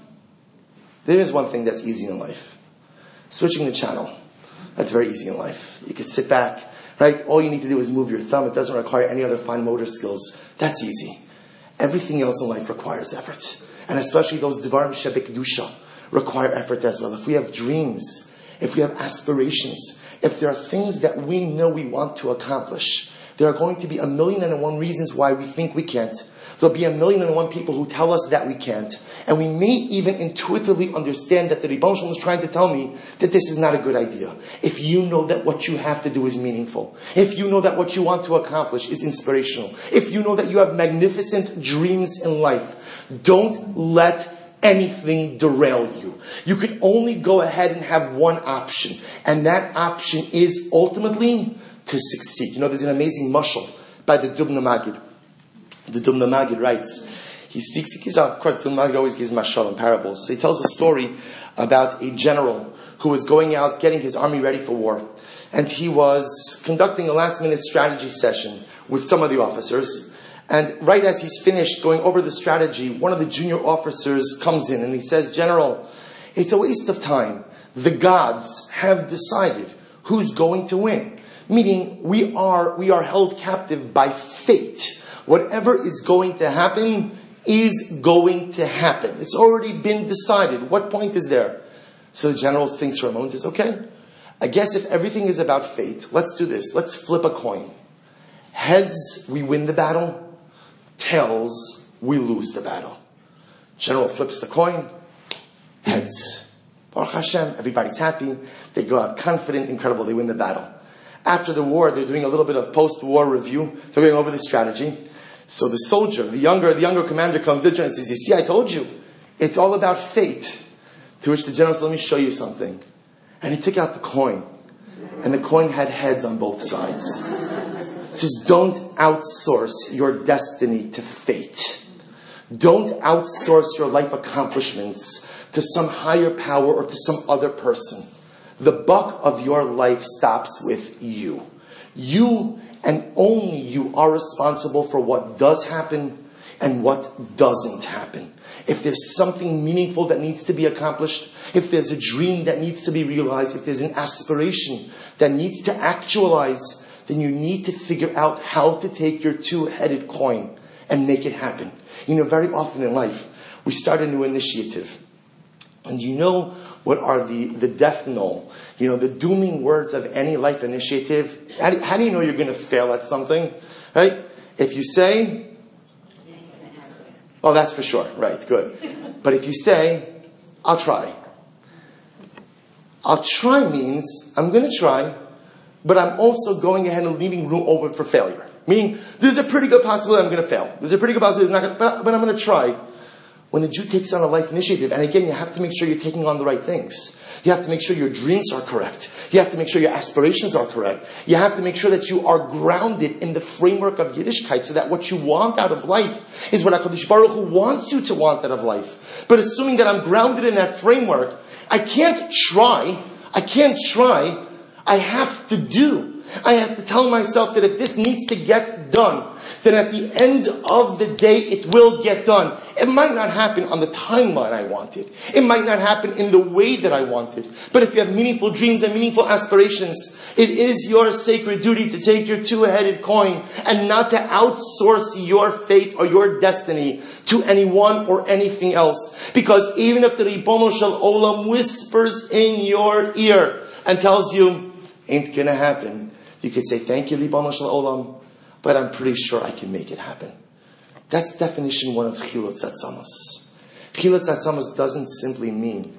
there is one thing that's easy in life. Switching the channel. That's very easy in life. You can sit back, right? All you need to do is move your thumb. It doesn't require any other fine motor skills. That's easy. Everything else in life requires effort. And especially those Dvarim Shebekdusha require effort as well. If we have dreams, if we have aspirations, if there are things that we know we want to accomplish, there are going to be a million and one reasons why we think we can't. There'll be a million and one people who tell us that we can't. And we may even intuitively understand that the Ribono Shel Olam is trying to tell me that this is not a good idea. If you know that what you have to do is meaningful. If you know that what you want to accomplish is inspirational. If you know that you have magnificent dreams in life, don't let anything derail you. You can only go ahead and have one option. And that option is ultimately to succeed. You know, there's an amazing mashal by the Dubno Maggid. The Dubno Maggid writes, he speaks, he gives out, of course, the Dubno Maggid always gives mashal and parables. So he tells a story about a general who was going out, getting his army ready for war. And he was conducting a last minute strategy session with some of the officers. And right as he's finished going over the strategy, one of the junior officers comes in and he says, General, it's a waste of time. The gods have decided who's going to win. Meaning, we are, we are held captive by fate. Whatever is going to happen is going to happen. It's already been decided. What point is there? So the general thinks for a moment, says, okay, I guess if everything is about fate, let's do this. Let's flip a coin. Heads, we win the battle. Tails, we lose the battle. General flips the coin. Heads. Baruch Hashem, everybody's happy. They go out confident, incredible, they win the battle. After the war, they're doing a little bit of post-war review. They're going over the strategy. So the soldier, the younger, the younger commander comes in and says, you see, I told you, it's all about fate. To which the general said, let me show you something. And he took out the coin. And the coin had heads on both sides. It says, don't outsource your destiny to fate. Don't outsource your life accomplishments to some higher power or to some other person. The buck of your life stops with you. You and only you are responsible for what does happen and what doesn't happen. If there's something meaningful that needs to be accomplished, if there's a dream that needs to be realized, if there's an aspiration that needs to actualize, then you need to figure out how to take your two-headed coin and make it happen. You know, very often in life, we start a new initiative. And you know what are the, the death knell, you know, the dooming words of any life initiative? How do, how do you know you're going to fail at something? Right? If you say, oh, that's for sure. Right, good. But if you say, I'll try. I'll try means I'm going to try, but I'm also going ahead and leaving room open for failure. Meaning, there's a pretty good possibility I'm going to fail. There's a pretty good possibility it's not going to, but, but I'm going to try. When a Jew takes on a life initiative, and again, you have to make sure you're taking on the right things. You have to make sure your dreams are correct. You have to make sure your aspirations are correct. You have to make sure that you are grounded in the framework of Yiddishkeit, so that what you want out of life is what HaKadosh Baruch Hu wants you to want out of life. But assuming that I'm grounded in that framework, I can't try. I can't try. I have to do. I have to tell myself that if this needs to get done, then at the end of the day, it will get done. It might not happen on the timeline I wanted. It might not happen in the way that I wanted. But if you have meaningful dreams and meaningful aspirations, it is your sacred duty to take your two-headed coin and not to outsource your fate or your destiny to anyone or anything else. Because even if the Ribono Shel Olam whispers in your ear and tells you, ain't gonna happen, you could say, thank you, Ribono Shel Olam, but I'm pretty sure I can make it happen. That's definition one of Chilutz Atzamos. Chilutz Atzamos doesn't simply mean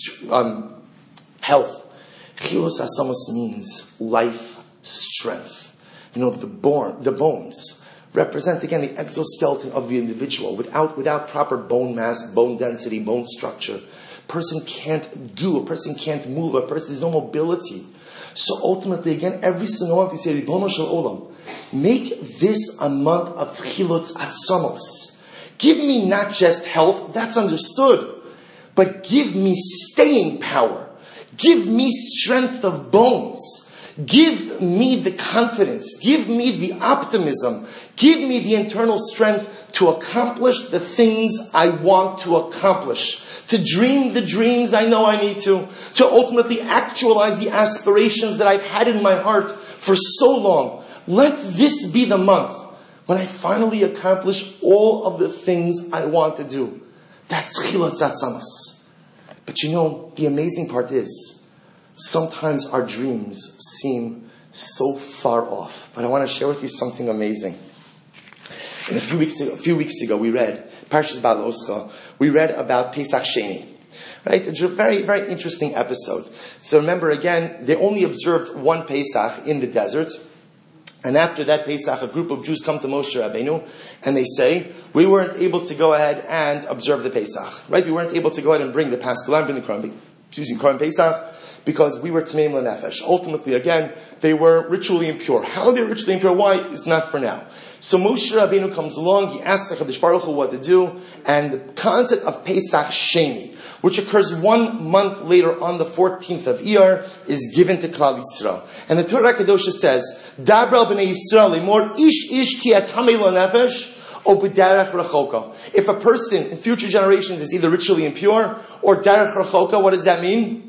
um, health. Chilutz Atzamos means life, strength. You know, the, bone, the bones represent, again, the exoskeleton of the individual. Without, without proper bone mass, bone density, bone structure, a person can't do, a person can't move, a person has no mobility. So ultimately, again, every single month we say, Ribono Shel Olam, make this a month of Chilutz Atzamos. Give me not just health, that's understood, but give me staying power. Give me strength of bones. Give me the confidence. Give me the optimism. Give me the internal strength to accomplish the things I want to accomplish. To dream the dreams I know I need to. To ultimately actualize the aspirations that I've had in my heart for so long. Let this be the month when I finally accomplish all of the things I want to do. That's Chilutz Atzamos. But you know, the amazing part is, sometimes our dreams seem so far off. But I want to share with you something amazing. And a few weeks ago, a few weeks ago we read, Parshas Baloscha, we read about Pesach Sheni. Right? It's a very, very interesting episode. So remember again, they only observed one Pesach in the desert. And after that Pesach, a group of Jews come to Moshe Rabbeinu and they say, we weren't able to go ahead and observe the Pesach. Right? We weren't able to go ahead and bring the Paschal, bring the Korban, choosing Korban Pesach, because we were Tmeim L'Nefesh. Ultimately, again, they were ritually impure. How they're ritually impure, why, is not for now. So Moshe Rabbeinu comes along, he asks HaKadosh Baruch Hu what to do, and the concept of Pesach Sheni, which occurs one month later on the fourteenth of Iyar, is given to Klal Yisrael. And the Torah Kedosha says, Dabra b'nei Yisrael lemor ish ish ki atamei l'nefesh o b'derech rechoka. If a person in future generations is either ritually impure or derech rechoka, what does that mean?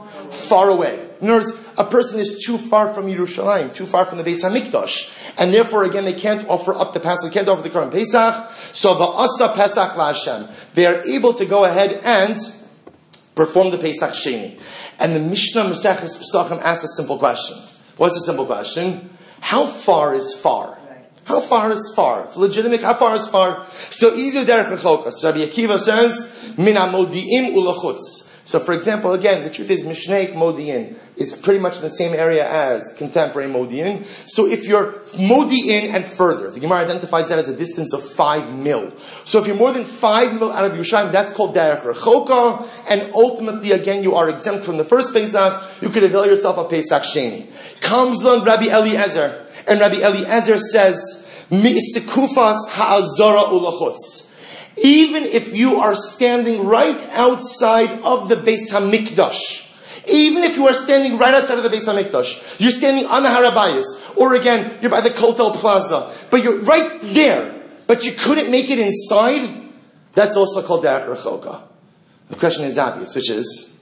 Far away. In other words, a person is too far from Yerushalayim, too far from the Beis HaMikdash, and therefore, again, they can't offer up the Pesach, they can't offer the Korban Pesach. So va'asa Pesach la'Hashem. They are able to go ahead and perform the Pesach Sheni. And the Mishnah Maseches Pesachim asks a simple question. What's the simple question? How far is far? How far is far? It's legitimate. How far is far? So easier derech rechokas. Rabbi Akiva says, min hamodi'im ulachutz. So, for example, again, the truth is Mishneh Modi'in is pretty much in the same area as contemporary Modi'in. So if you're Modi'in and further, the Gemara identifies that as a distance of five mil. So if you're more than five mil out of Yerushalayim, that's called Derech Rechoka, and ultimately, again, you are exempt from the first Pesach. You could avail yourself of Pesach Sheni. Comes on Rabbi Eliezer, and Rabbi Eliezer says, Mi'sikufas ha'azara ulachutz. Even if you are standing right outside of the Beis HaMikdash, even if you are standing right outside of the Beis HaMikdash, you're standing on the Har HaBayis, or again, you're by the Kotel Plaza, but you're right there, but you couldn't make it inside, that's also called Derech Rechoka. The question is obvious, which is,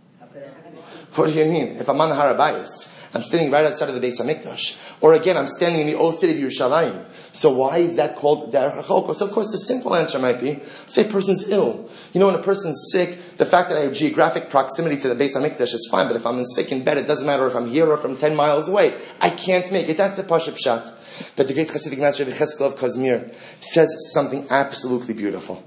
what do you mean? If I'm on the Har HaBayis, I'm standing right outside of the Beis HaMikdash. Or again, I'm standing in the old city of Yerushalayim. So why is that called Derech Rechoka? So of course the simple answer might be, say a person's ill. You know, when a person's sick, the fact that I have geographic proximity to the Beis HaMikdash is fine, but if I'm sick in bed, it doesn't matter if I'm here or from ten miles away. I can't make it. That's the Pashup Pshat. But the great Hasidic master, the Cheskel of Kazmir, says something absolutely beautiful.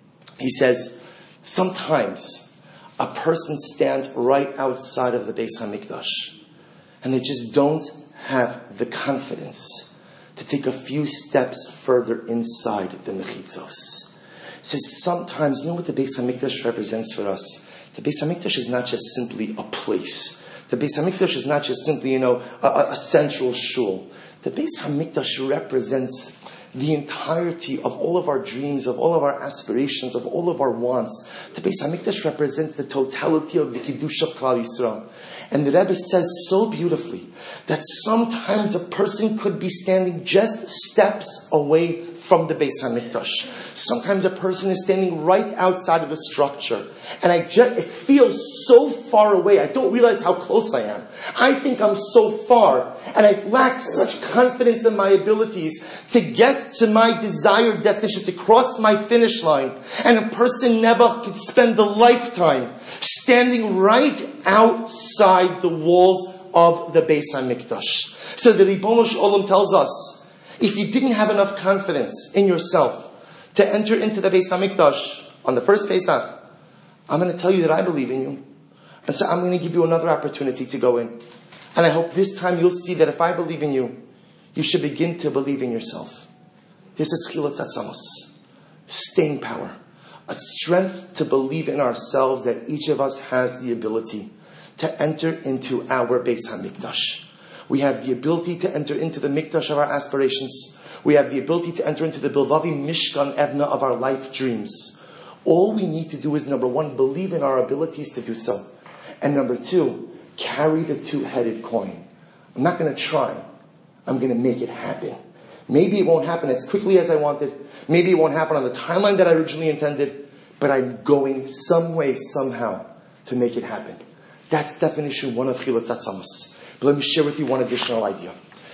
He says, sometimes a person stands right outside of the Beis HaMikdash, and they just don't have the confidence to take a few steps further inside the mechitzos. It says sometimes, you know what the Beis HaMikdash represents for us? The Beis HaMikdash is not just simply a place. The Beis HaMikdash is not just simply, you know, a, a central shul. The Beis HaMikdash represents the entirety of all of our dreams, of all of our aspirations, of all of our wants. The Beis HaMikdash represents the totality of the Kiddush of Klal Yisrael. And the Rebbe says so beautifully that sometimes a person could be standing just steps away from the Beis HaMikdash. Sometimes a person is standing right outside of the structure. And I just, it feels so far away. I don't realize how close I am. I think I'm so far. And I lack such confidence in my abilities to get to my desired destination, to cross my finish line. And a person never could spend a lifetime standing right outside the walls of the Beis HaMikdash. So the Ribono Shel Olam tells us, if you didn't have enough confidence in yourself to enter into the Beis HaMikdash on the first Pesach, I'm going to tell you that I believe in you. And so I'm going to give you another opportunity to go in. And I hope this time you'll see that if I believe in you, you should begin to believe in yourself. This is Chilat Atzamos. Staying power. A strength to believe in ourselves that each of us has the ability to enter into our Beis HaMikdash. We have the ability to enter into the Mikdash of our aspirations. We have the ability to enter into the Bilvavi Mishkan Evna of our life dreams. All we need to do is, number one, believe in our abilities to do so. And number two, carry the two-headed coin. I'm not going to try. I'm going to make it happen. Maybe it won't happen as quickly as I wanted. Maybe it won't happen on the timeline that I originally intended. But I'm going some way, somehow, to make it happen. That's definition one of Chilat Atzamos. But let me share with you one additional idea.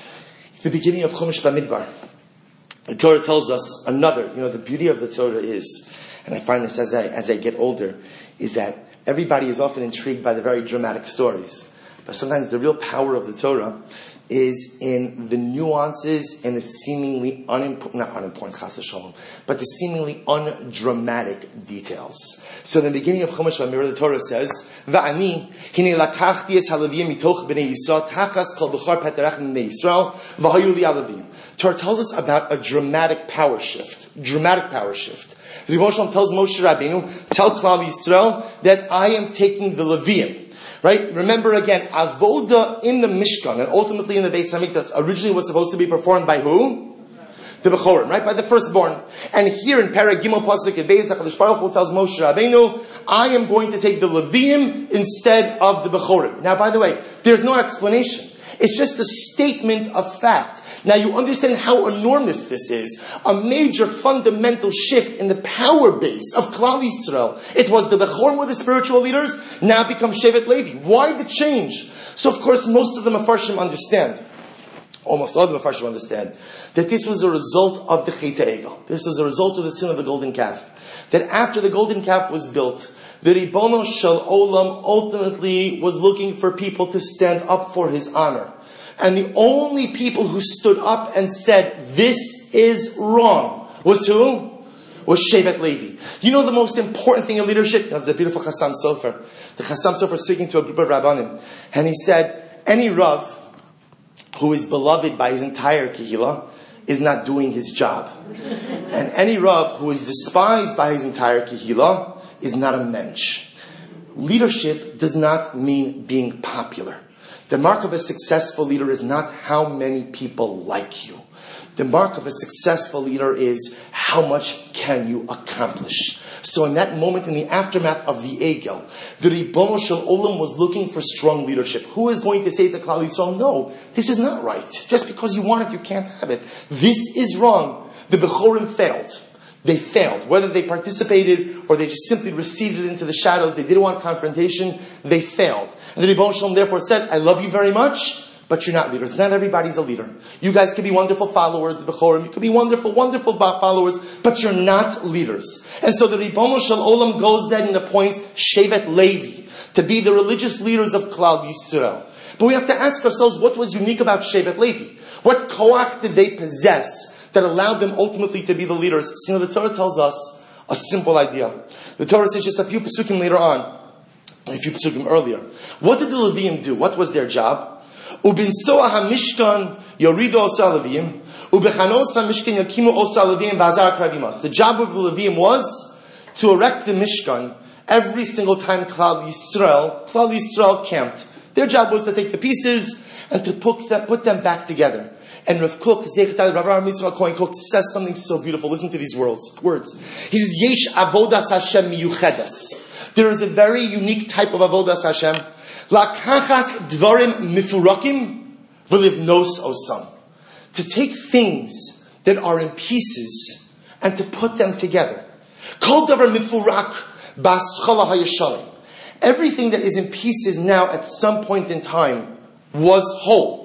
At the beginning of Chumash Bamidbar, the Torah tells us another, you know, the beauty of the Torah is, and I find this as I, as I get older, is that everybody is often intrigued by the very dramatic stories. But sometimes the real power of the Torah is in the nuances and the seemingly unimportant, not unimportant, chas v'shalom, but the seemingly undramatic details. So in the beginning of Chumash Bamidbar, the Torah says, "Va'ani hine lakachti es halavim mitoch bnei Yisrael tachas kol bechor peterach bnei Yisrael v'hayu li alavim." Torah tells us about a dramatic power shift. Dramatic power shift. The Rebbe Shalom tells Moshe Rabbeinu, tell Klal Yisrael that I am taking the Leviim. Right? Remember again, Avoda in the Mishkan and ultimately in the Beis HaMikdash originally was supposed to be performed by who? The Bechorim, right? By the firstborn. And here in Parag Gimel Pasuk at Beis HaKadosh Baruch Hu tells Moshe Rabbeinu, I am going to take the Leviim instead of the Bechorim. Now, by the way, there's no explanation. It's just a statement of fact. Now you understand how enormous this is. A major fundamental shift in the power base of Klal Yisrael. It was the Bechorim were the spiritual leaders, now become Shevet Levi. Why the change? So of course most of the Mefarshim understand, almost all the Mefarshim understand, that this was a result of the Chet HaEgel. This was a result of the sin of the golden calf. That after the golden calf was built, the Ribono Shel Olam ultimately was looking for people to stand up for his honor. And the only people who stood up and said, this is wrong, was who? was Shevet Levi. You know the most important thing in leadership? There's a beautiful Chassam Sofer. The Chassam Sofer was speaking to a group of Rabbanim. And he said, any Rav who is beloved by his entire Kehillah is not doing his job. And any Rav who is despised by his entire Kehillah is not a mensch. Leadership does not mean being popular. The mark of a successful leader is not how many people like you. The mark of a successful leader is how much can you accomplish. So in that moment, in the aftermath of the Egel, the Ribono Shel Olam was looking for strong leadership. Who is going to say to Klal Yisrael, no, this is not right. Just because you want it, you can't have it. This is wrong. The Bechorim failed. They failed. Whether they participated or they just simply receded into the shadows, they didn't want confrontation, they failed. And the Ribono Shel Olam therefore said, I love you very much, but you're not leaders. Not everybody's a leader. You guys could be wonderful followers, the Bechorim. You could be wonderful, wonderful followers, but you're not leaders. And so the Ribono Shel Olam goes then and appoints Shevet Levi to be the religious leaders of Klal Yisrael. But we have to ask ourselves, what was unique about Shevet Levi? What koach did they possess that allowed them ultimately to be the leaders? So, you know, the Torah tells us a simple idea. The Torah says just a few psukim later on, a few psukim earlier. What did the Leviim do? What was their job? Ubinsoa hamishkan yorido osa Leviim, ubechanos hamishkan yakimu osa Leviim v'azar kravimas. The job of the Leviim was to erect the Mishkan every single time Klal Yisrael, Klal Yisrael camped. Their job was to take the pieces and to put them, put them back together. And Rav Kook, Rav Mitzvah Kohen Kook, says something so beautiful. Listen to these words. Words. He says, Yesh avodas Hashem miyuchedes. There is a very unique type of avodas Hashem. Lakachas dvarim mifurakim v'livnos osam. To take things that are in pieces and to put them together. Kol davar mifurak b'aschala hayashalim. Everything that is in pieces now at some point in time was whole.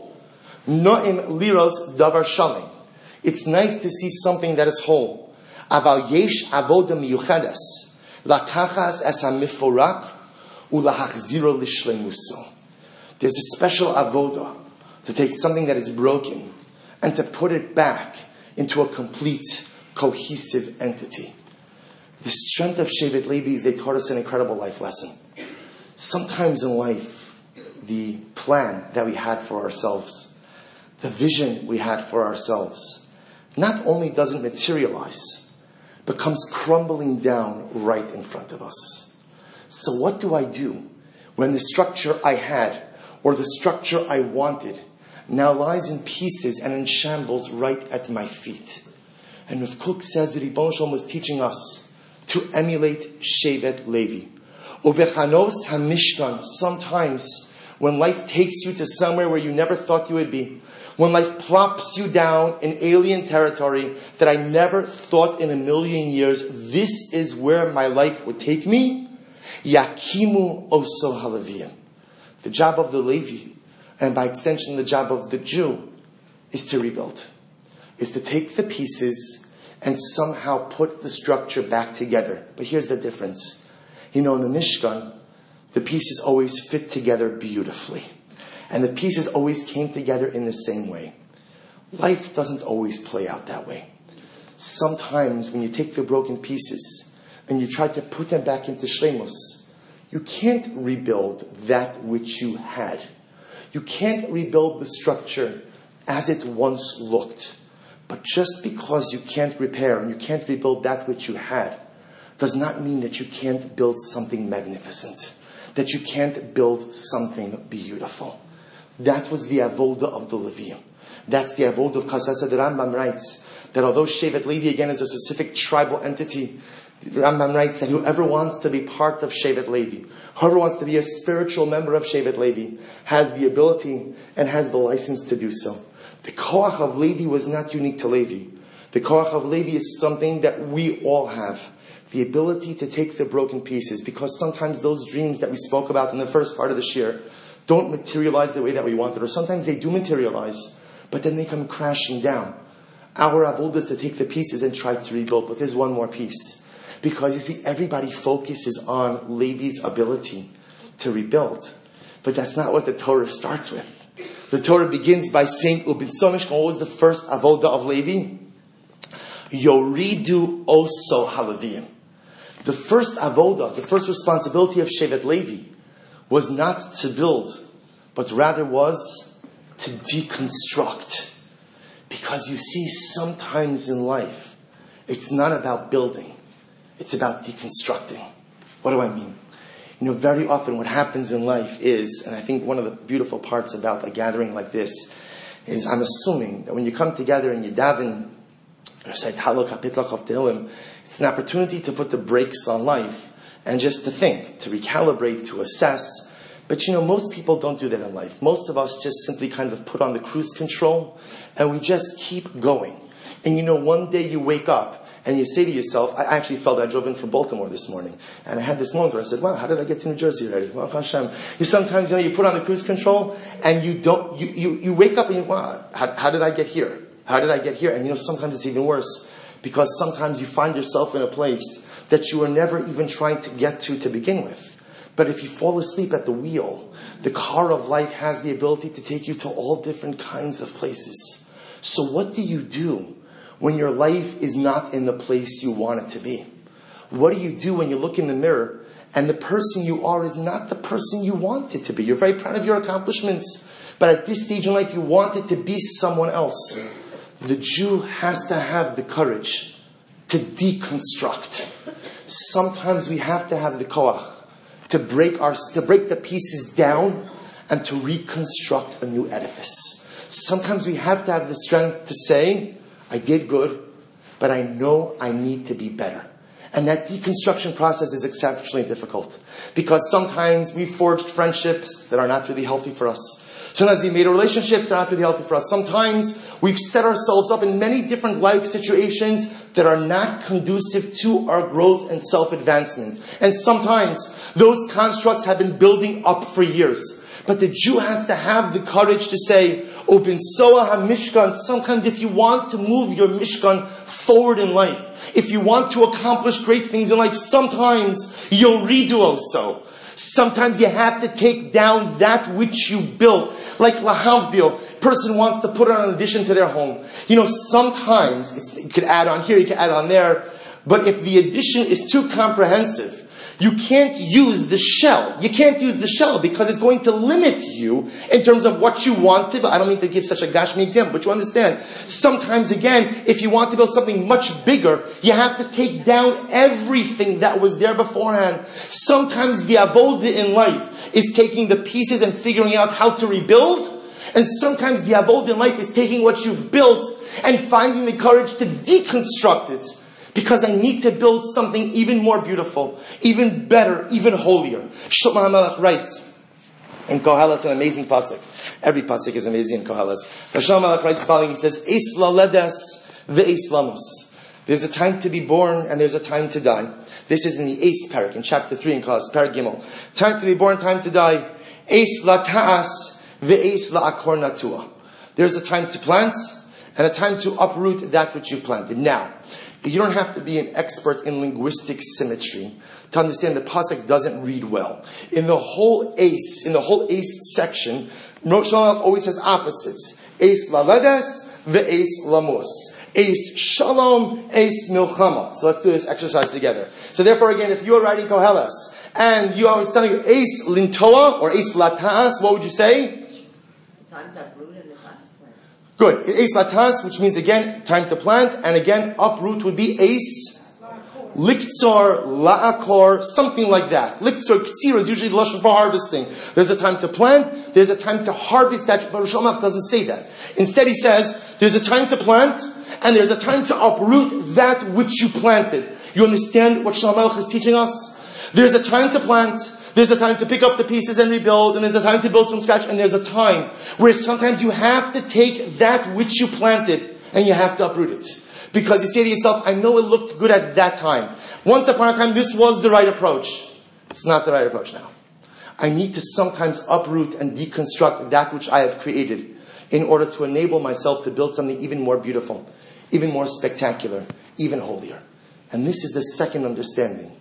No'im liros davar shalim. It's nice to see something that is whole. Aval yesh avoda miyuchedes lakachas es hamifurak ulahachziro lishlemuso. There's a special avoda to take something that is broken and to put it back into a complete, cohesive entity. The strength of Shevet Levi is they taught us an incredible life lesson. Sometimes in life, the plan that we had for ourselves, the vision we had for ourselves, not only doesn't materialize, but comes crumbling down right in front of us. So what do I do when the structure I had, or the structure I wanted, now lies in pieces and in shambles right at my feet? And Rav Kook says that Ribono Shel Olam was teaching us to emulate Shevet Levi. Ubechanos hamishkan. Sometimes when life takes you to somewhere where you never thought you would be, when life plops you down in alien territory that I never thought in a million years, this is where my life would take me, yakimu oso haLeviim. The job of the Levi, and by extension the job of the Jew, is to rebuild, is to take the pieces and somehow put the structure back together. But here's the difference. You know, in the Mishkan, the pieces always fit together beautifully. And the pieces always came together in the same way. Life doesn't always play out that way. Sometimes when you take the broken pieces and you try to put them back into shleimus, you can't rebuild that which you had. You can't rebuild the structure as it once looked. But just because you can't repair and you can't rebuild that which you had does not mean that you can't build something magnificent, that you can't build something beautiful. That was the avoda of the Leviim. That's the avoda of Chassid. The Rambam writes that although Shevet Levi again is a specific tribal entity, the Rambam writes that whoever wants to be part of Shevet Levi, whoever wants to be a spiritual member of Shevet Levi, has the ability and has the license to do so. The koach of Levi was not unique to Levi. The koach of Levi is something that we all have. The ability to take the broken pieces, because sometimes those dreams that we spoke about in the first part of the shir don't materialize the way that we wanted, or sometimes they do materialize, but then they come crashing down. Our avodah is to take the pieces and try to rebuild, but there's one more piece. Because you see, everybody focuses on Levi's ability to rebuild. But that's not what the Torah starts with. The Torah begins by saying, Ubin Somishkan, what was the first avodah of Levi? Yoridu oso halavim. The first avoda, the first responsibility of Shevet Levi was not to build, but rather was to deconstruct. Because you see, sometimes in life, it's not about building. It's about deconstructing. What do I mean? You know, very often what happens in life is, and I think one of the beautiful parts about a gathering like this is, I'm assuming that when you come together and you daven, recite Halak HaPitlach of Tehillim, it's an opportunity to put the brakes on life and just to think, to recalibrate, to assess. But you know, most people don't do that in life. Most of us just simply kind of put on the cruise control and we just keep going. And you know, one day you wake up and you say to yourself, I actually felt I drove in from Baltimore this morning. And I had this moment where I said, wow, how did I get to New Jersey already? Well, Hashem. You sometimes, you know, you put on the cruise control and you don't, you, you, you wake up and you, wow, how, how did I get here? How did I get here? And you know, sometimes it's even worse because sometimes you find yourself in a place that you were never even trying to get to to begin with. But if you fall asleep at the wheel, the car of life has the ability to take you to all different kinds of places. So what do you do when your life is not in the place you want it to be? What do you do when you look in the mirror and the person you are is not the person you want it to be? You're very proud of your accomplishments, but at this stage in life you want it to be someone else. The Jew has to have the courage to deconstruct. Sometimes we have to have the koach to break our, to break the pieces down and to reconstruct a new edifice. Sometimes we have to have the strength to say, I did good, but I know I need to be better. And that deconstruction process is exceptionally difficult because sometimes we forged friendships that are not really healthy for us. Sometimes we made relationships that are not really healthy for us. Sometimes we've set ourselves up in many different life situations that are not conducive to our growth and self-advancement. And sometimes those constructs have been building up for years. But the Jew has to have the courage to say, Open Soa HaMishkan. Sometimes if you want to move your Mishkan forward in life, if you want to accomplish great things in life, sometimes you'll redo also. Sometimes you have to take down that which you built. Like lahavdil, person wants to put on an addition to their home. You know, sometimes it's, you could add on here, you could add on there. But if the addition is too comprehensive, you can't use the shell. You can't use the shell because it's going to limit you in terms of what you want to. I don't mean to give such a gashmi example, but you understand. Sometimes again, if you want to build something much bigger, you have to take down everything that was there beforehand. Sometimes the avoda in life is taking the pieces and figuring out how to rebuild. And sometimes the avoda in life is taking what you've built and finding the courage to deconstruct it. Because I need to build something even more beautiful, even better, even holier. Shlomo HaMelech writes in Koheles, an amazing pasuk. Every pasuk is amazing in Koheles. Shlomo HaMelech writes the following. He says, Eis laledes ve'eis lamos. There's a time to be born and there's a time to die. This is in the Eis parak, in chapter three in Koheles, parak Gimel. Time to be born, time to die. Eis lata'as ve'eis la'akor natua. There's a time to plant and a time to uproot that which you planted. Now, you don't have to be an expert in linguistic symmetry to understand the pasuk doesn't read well. In the whole ace, in the whole ace section, Rosh Hashanah always has opposites. Ace laledes ve'ace lamos. Ace shalom, ace milchama. So let's do this exercise together. So therefore again, if you are writing Koheles and you are telling you ace lintoa or ace latas, what would you say? Time to uproot and the time to plant. Good. Ace latas, which means again, time to plant, and again, uproot would be ace liktzor, la'akor, something like that. Liktzor, ktsir is usually the lashon for harvesting. There's a time to plant, there's a time to harvest that, but Rosh Hashanah doesn't say that. Instead he says, there's a time to plant, and there's a time to uproot that which you planted. You understand what Shlomo HaMelech is teaching us? There's a time to plant, there's a time to pick up the pieces and rebuild, and there's a time to build from scratch, and there's a time where sometimes you have to take that which you planted, and you have to uproot it. Because you say to yourself, I know it looked good at that time. Once upon a time, this was the right approach. It's not the right approach now. I need to sometimes uproot and deconstruct that which I have created in order to enable myself to build something even more beautiful, even more spectacular, even holier. And this is the second understanding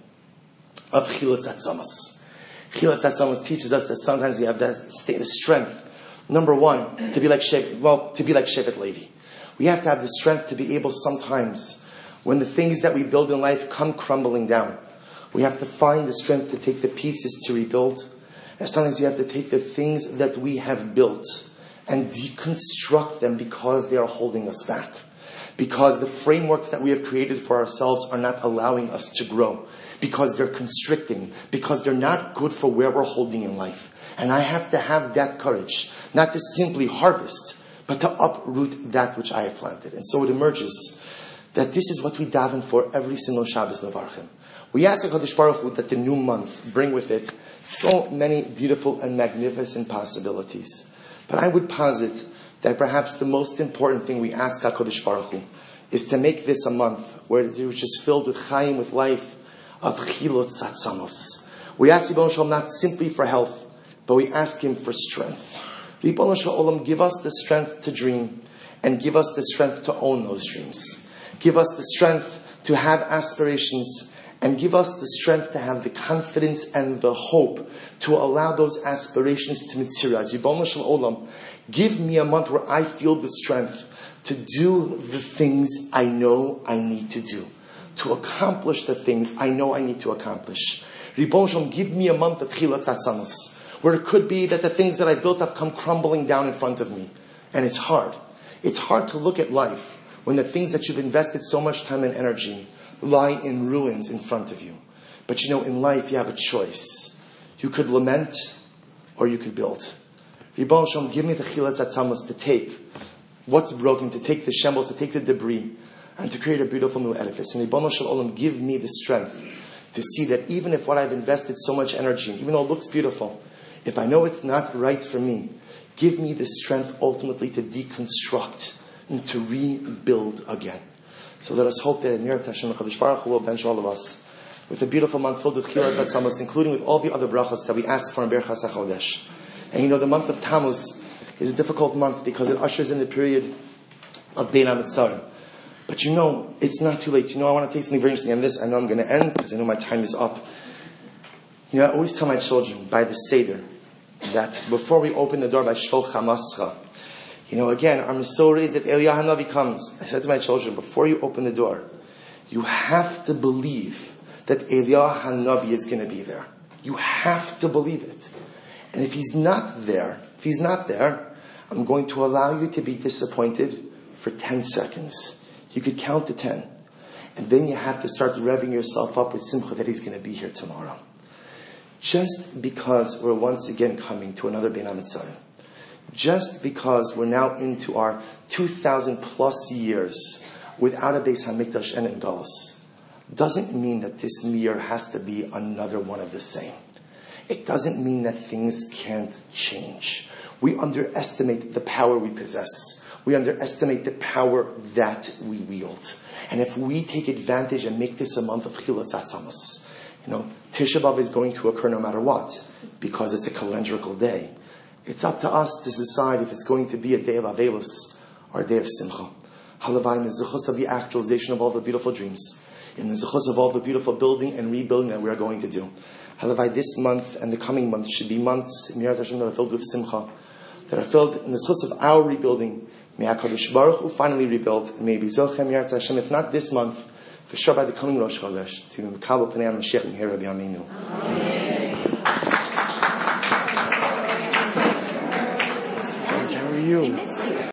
of Chilat Atzamas. Chilat Atzamas teaches us that sometimes we have that state of strength. Number one, to be like Shevet, well, to be like Shevet Levi. We have to have the strength to be able sometimes When the things that we build in life come crumbling down, we have to find the strength to take the pieces to rebuild. And sometimes you have to take the things that we have built and deconstruct them because they are holding us back. Because the frameworks that we have created for ourselves are not allowing us to grow. Because they're constricting. Because they're not good for where we're holding in life. And I have to have that courage, not to simply harvest, but to uproot that which I have planted. And so it emerges that this is what we daven for every single Shabbos Nevarchim. We ask HaKadosh Baruch Hu that the new month bring with it so many beautiful and magnificent possibilities. But I would posit that perhaps the most important thing we ask HaKadosh Baruch Hu is to make this a month where it is just filled with chayim, with life, of chilot satsamos. We ask Ribono Shel Olam not simply for health, but we ask Him for strength. Ribono Shel Olam, give us the strength to dream, and give us the strength to own those dreams. Give us the strength to have aspirations, and give us the strength to have the confidence and the hope to allow those aspirations to materialize. Ribono Shel Olam, give me a month where I feel the strength to do the things I know I need to do, to accomplish the things I know I need to accomplish. Ribono Shel Olam, give me a month of chilat tzatzanos, where it could be that the things that I built have come crumbling down in front of me. And it's hard. It's hard to look at life when the things that you've invested so much time and energy lie in ruins in front of you. But you know, in life you have a choice. You could lament or you could build. Ribono Shel Olam, give me the chilat tzatzanos to take what's broken, to take the shambles, to take the debris, and to create a beautiful new edifice. And Ribono Shel Olam, give me the strength to see that even if what I've invested so much energy in, even though it looks beautiful, if I know it's not right for me, give me the strength ultimately to deconstruct and to rebuild again. So let us hope that in Mirat Hashem HaKadosh Baruch Hu will bench all of us with a beautiful month filled with chilat tzatzanos, including with all the other brachas that we ask for in Berachas HaChodesh. And you know, the month of Tammuz is a difficult month because it ushers in the period of Bein HaMetzarim. But you know, it's not too late. You know, I want to take something very interesting on this. I know I'm going to end because I know my time is up. You know, I always tell my children by the Seder that before we open the door by Shvol Chamascha, you know, again, our Masorah is that Eliyahu Hanavi comes. I said to my children, before you open the door, you have to believe that Eliyahu Hanavi is going to be there. You have to believe it. And if he's not there, if he's not there, I'm going to allow you to be disappointed for ten seconds. You could count to ten. And then you have to start revving yourself up with simcha that he's going to be here tomorrow. Just because we're once again coming to another Bein HaMetzarim, just because we're now into our two thousand plus years without a Beis HaMikdash and in Galus, doesn't mean that this year has to be another one of the same. It doesn't mean that things can't change. We underestimate the power we possess. We underestimate the power that we wield. And if we take advantage and make this a month of chilat tzatzanos, you know, Tisha B'Av is going to occur no matter what, because it's a calendrical day. It's up to us to decide if it's going to be a day of Avelus or a day of Simcha. Halavai, in the zechus of the actualization of all the beautiful dreams, in the zechus of all the beautiful building and rebuilding that we are going to do. Halavai, this month and the coming month should be months in Mirat Hashem that are filled with Simcha, that are filled in the zechus of our rebuilding. May HaKadosh Baruch Hu finally rebuild, and may be Zochem Mirat Hashem, if not this month, for sure by the coming Rosh Chodesh, to Mekabel Pnei HaMashiach and Rabbi Yameinu. How are you?